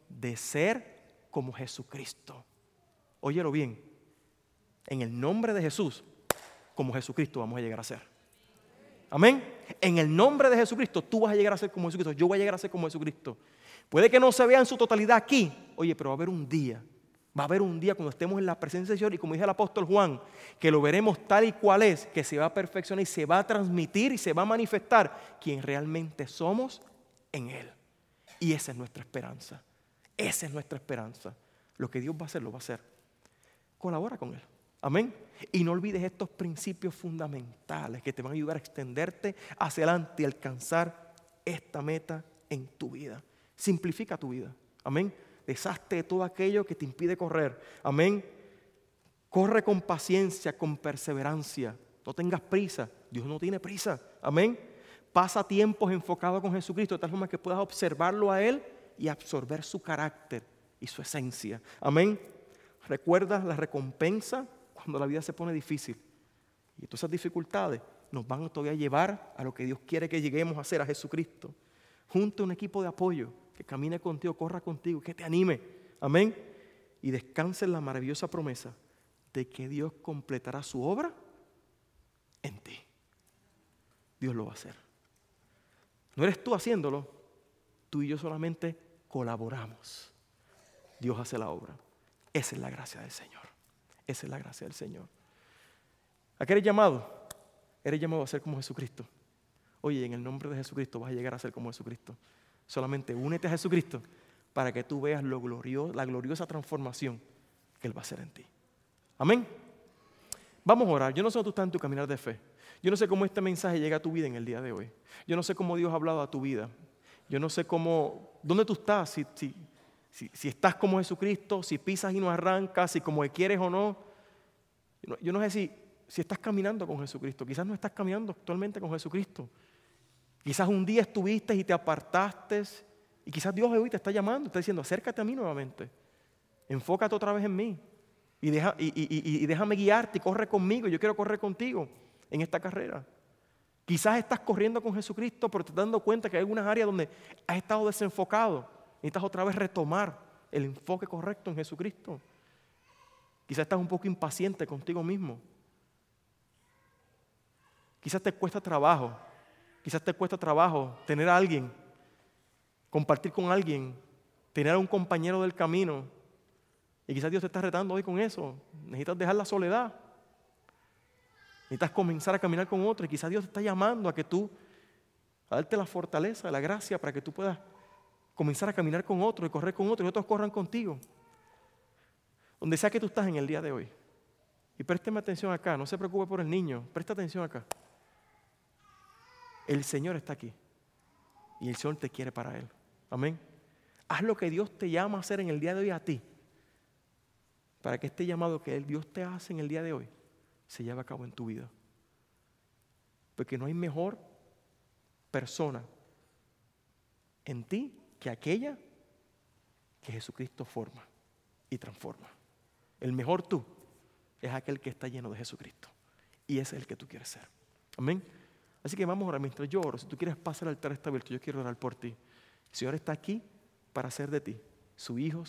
de ser como Jesucristo. Óyelo bien, en el nombre de Jesús, como Jesucristo vamos a llegar a ser. Amén. En el nombre de Jesucristo, tú vas a llegar a ser como Jesucristo, yo voy a llegar a ser como Jesucristo. Puede que no se vea en su totalidad aquí, oye, pero va a haber un día cuando estemos en la presencia del Señor y como dice el apóstol Juan, que lo veremos tal y cual es, que se va a perfeccionar y se va a transmitir y se va a manifestar quien realmente somos en Él. Y esa es nuestra esperanza. Esa es nuestra esperanza. Lo que Dios va a hacer, lo va a hacer. Colabora con Él. Amén. Y no olvides estos principios fundamentales que te van a ayudar a extenderte hacia adelante y alcanzar esta meta en tu vida. Simplifica tu vida. Amén. Deshazte de todo aquello que te impide correr. Amén. Corre con paciencia, con perseverancia. No tengas prisa. Dios no tiene prisa. Amén. Pasa tiempos enfocados con Jesucristo de tal forma que puedas observarlo a Él y absorber su carácter y su esencia. Amén. Recuerda la recompensa cuando la vida se pone difícil. Y todas esas dificultades nos van todavía a llevar a lo que Dios quiere que lleguemos a hacer, a Jesucristo. Junto a un equipo de apoyo que camine contigo, corra contigo, que te anime. Amén. Y descanse en la maravillosa promesa de que Dios completará su obra en ti. Dios lo va a hacer. No eres tú haciéndolo, tú y yo solamente colaboramos. Dios hace la obra. Esa es la gracia del Señor. Esa es la gracia del Señor. ¿A qué eres llamado? Eres llamado a ser como Jesucristo. Oye, en el nombre de Jesucristo vas a llegar a ser como Jesucristo. Solamente únete a Jesucristo para que tú veas la gloriosa transformación que Él va a hacer en ti. Amén. Vamos a orar. Yo no sé dónde tú estás en tu caminar de fe. Yo no sé cómo este mensaje llega a tu vida en el día de hoy. Yo no sé cómo Dios ha hablado a tu vida. Yo no sé dónde tú estás, si estás como Jesucristo, si pisas y no arrancas, si como que quieres o no. Yo no sé si estás caminando con Jesucristo. Quizás no estás caminando actualmente con Jesucristo. Quizás un día estuviste y te apartaste y quizás Dios hoy te está llamando, está diciendo, acércate a mí nuevamente. Enfócate otra vez en mí y déjame guiarte y corre conmigo. Yo quiero correr contigo en esta carrera. Quizás estás corriendo con Jesucristo, pero te estás dando cuenta que hay algunas áreas donde has estado desenfocado. Necesitas otra vez retomar el enfoque correcto en Jesucristo. Quizás estás un poco impaciente contigo mismo. Quizás te cuesta trabajo. Quizás te cuesta trabajo tener a alguien, compartir con alguien, tener a un compañero del camino. Y quizás Dios te está retando hoy con eso. Necesitas dejar la soledad. Necesitas comenzar a caminar con otro. Y quizás Dios te está llamando a darte la fortaleza, la gracia para que tú puedas comenzar a caminar con otro y correr con otro y otros corran contigo. Donde sea que tú estás en el día de hoy. Y présteme atención acá, no se preocupe por el niño, presta atención acá. El Señor está aquí y el Señor te quiere para Él. Amén. Haz lo que Dios te llama a hacer en el día de hoy a ti, para que este llamado que Dios te hace en el día de hoy se lleve a cabo en tu vida. Porque no hay mejor persona en ti que aquella que Jesucristo forma y transforma. El mejor tú es aquel que está lleno de Jesucristo. Y ese es el que tú quieres ser. Amén. Así que vamos a orar mientras yo oro. Si tú quieres pasar al altar está abierto, yo quiero orar por ti. El Señor está aquí para hacer de ti su hijo,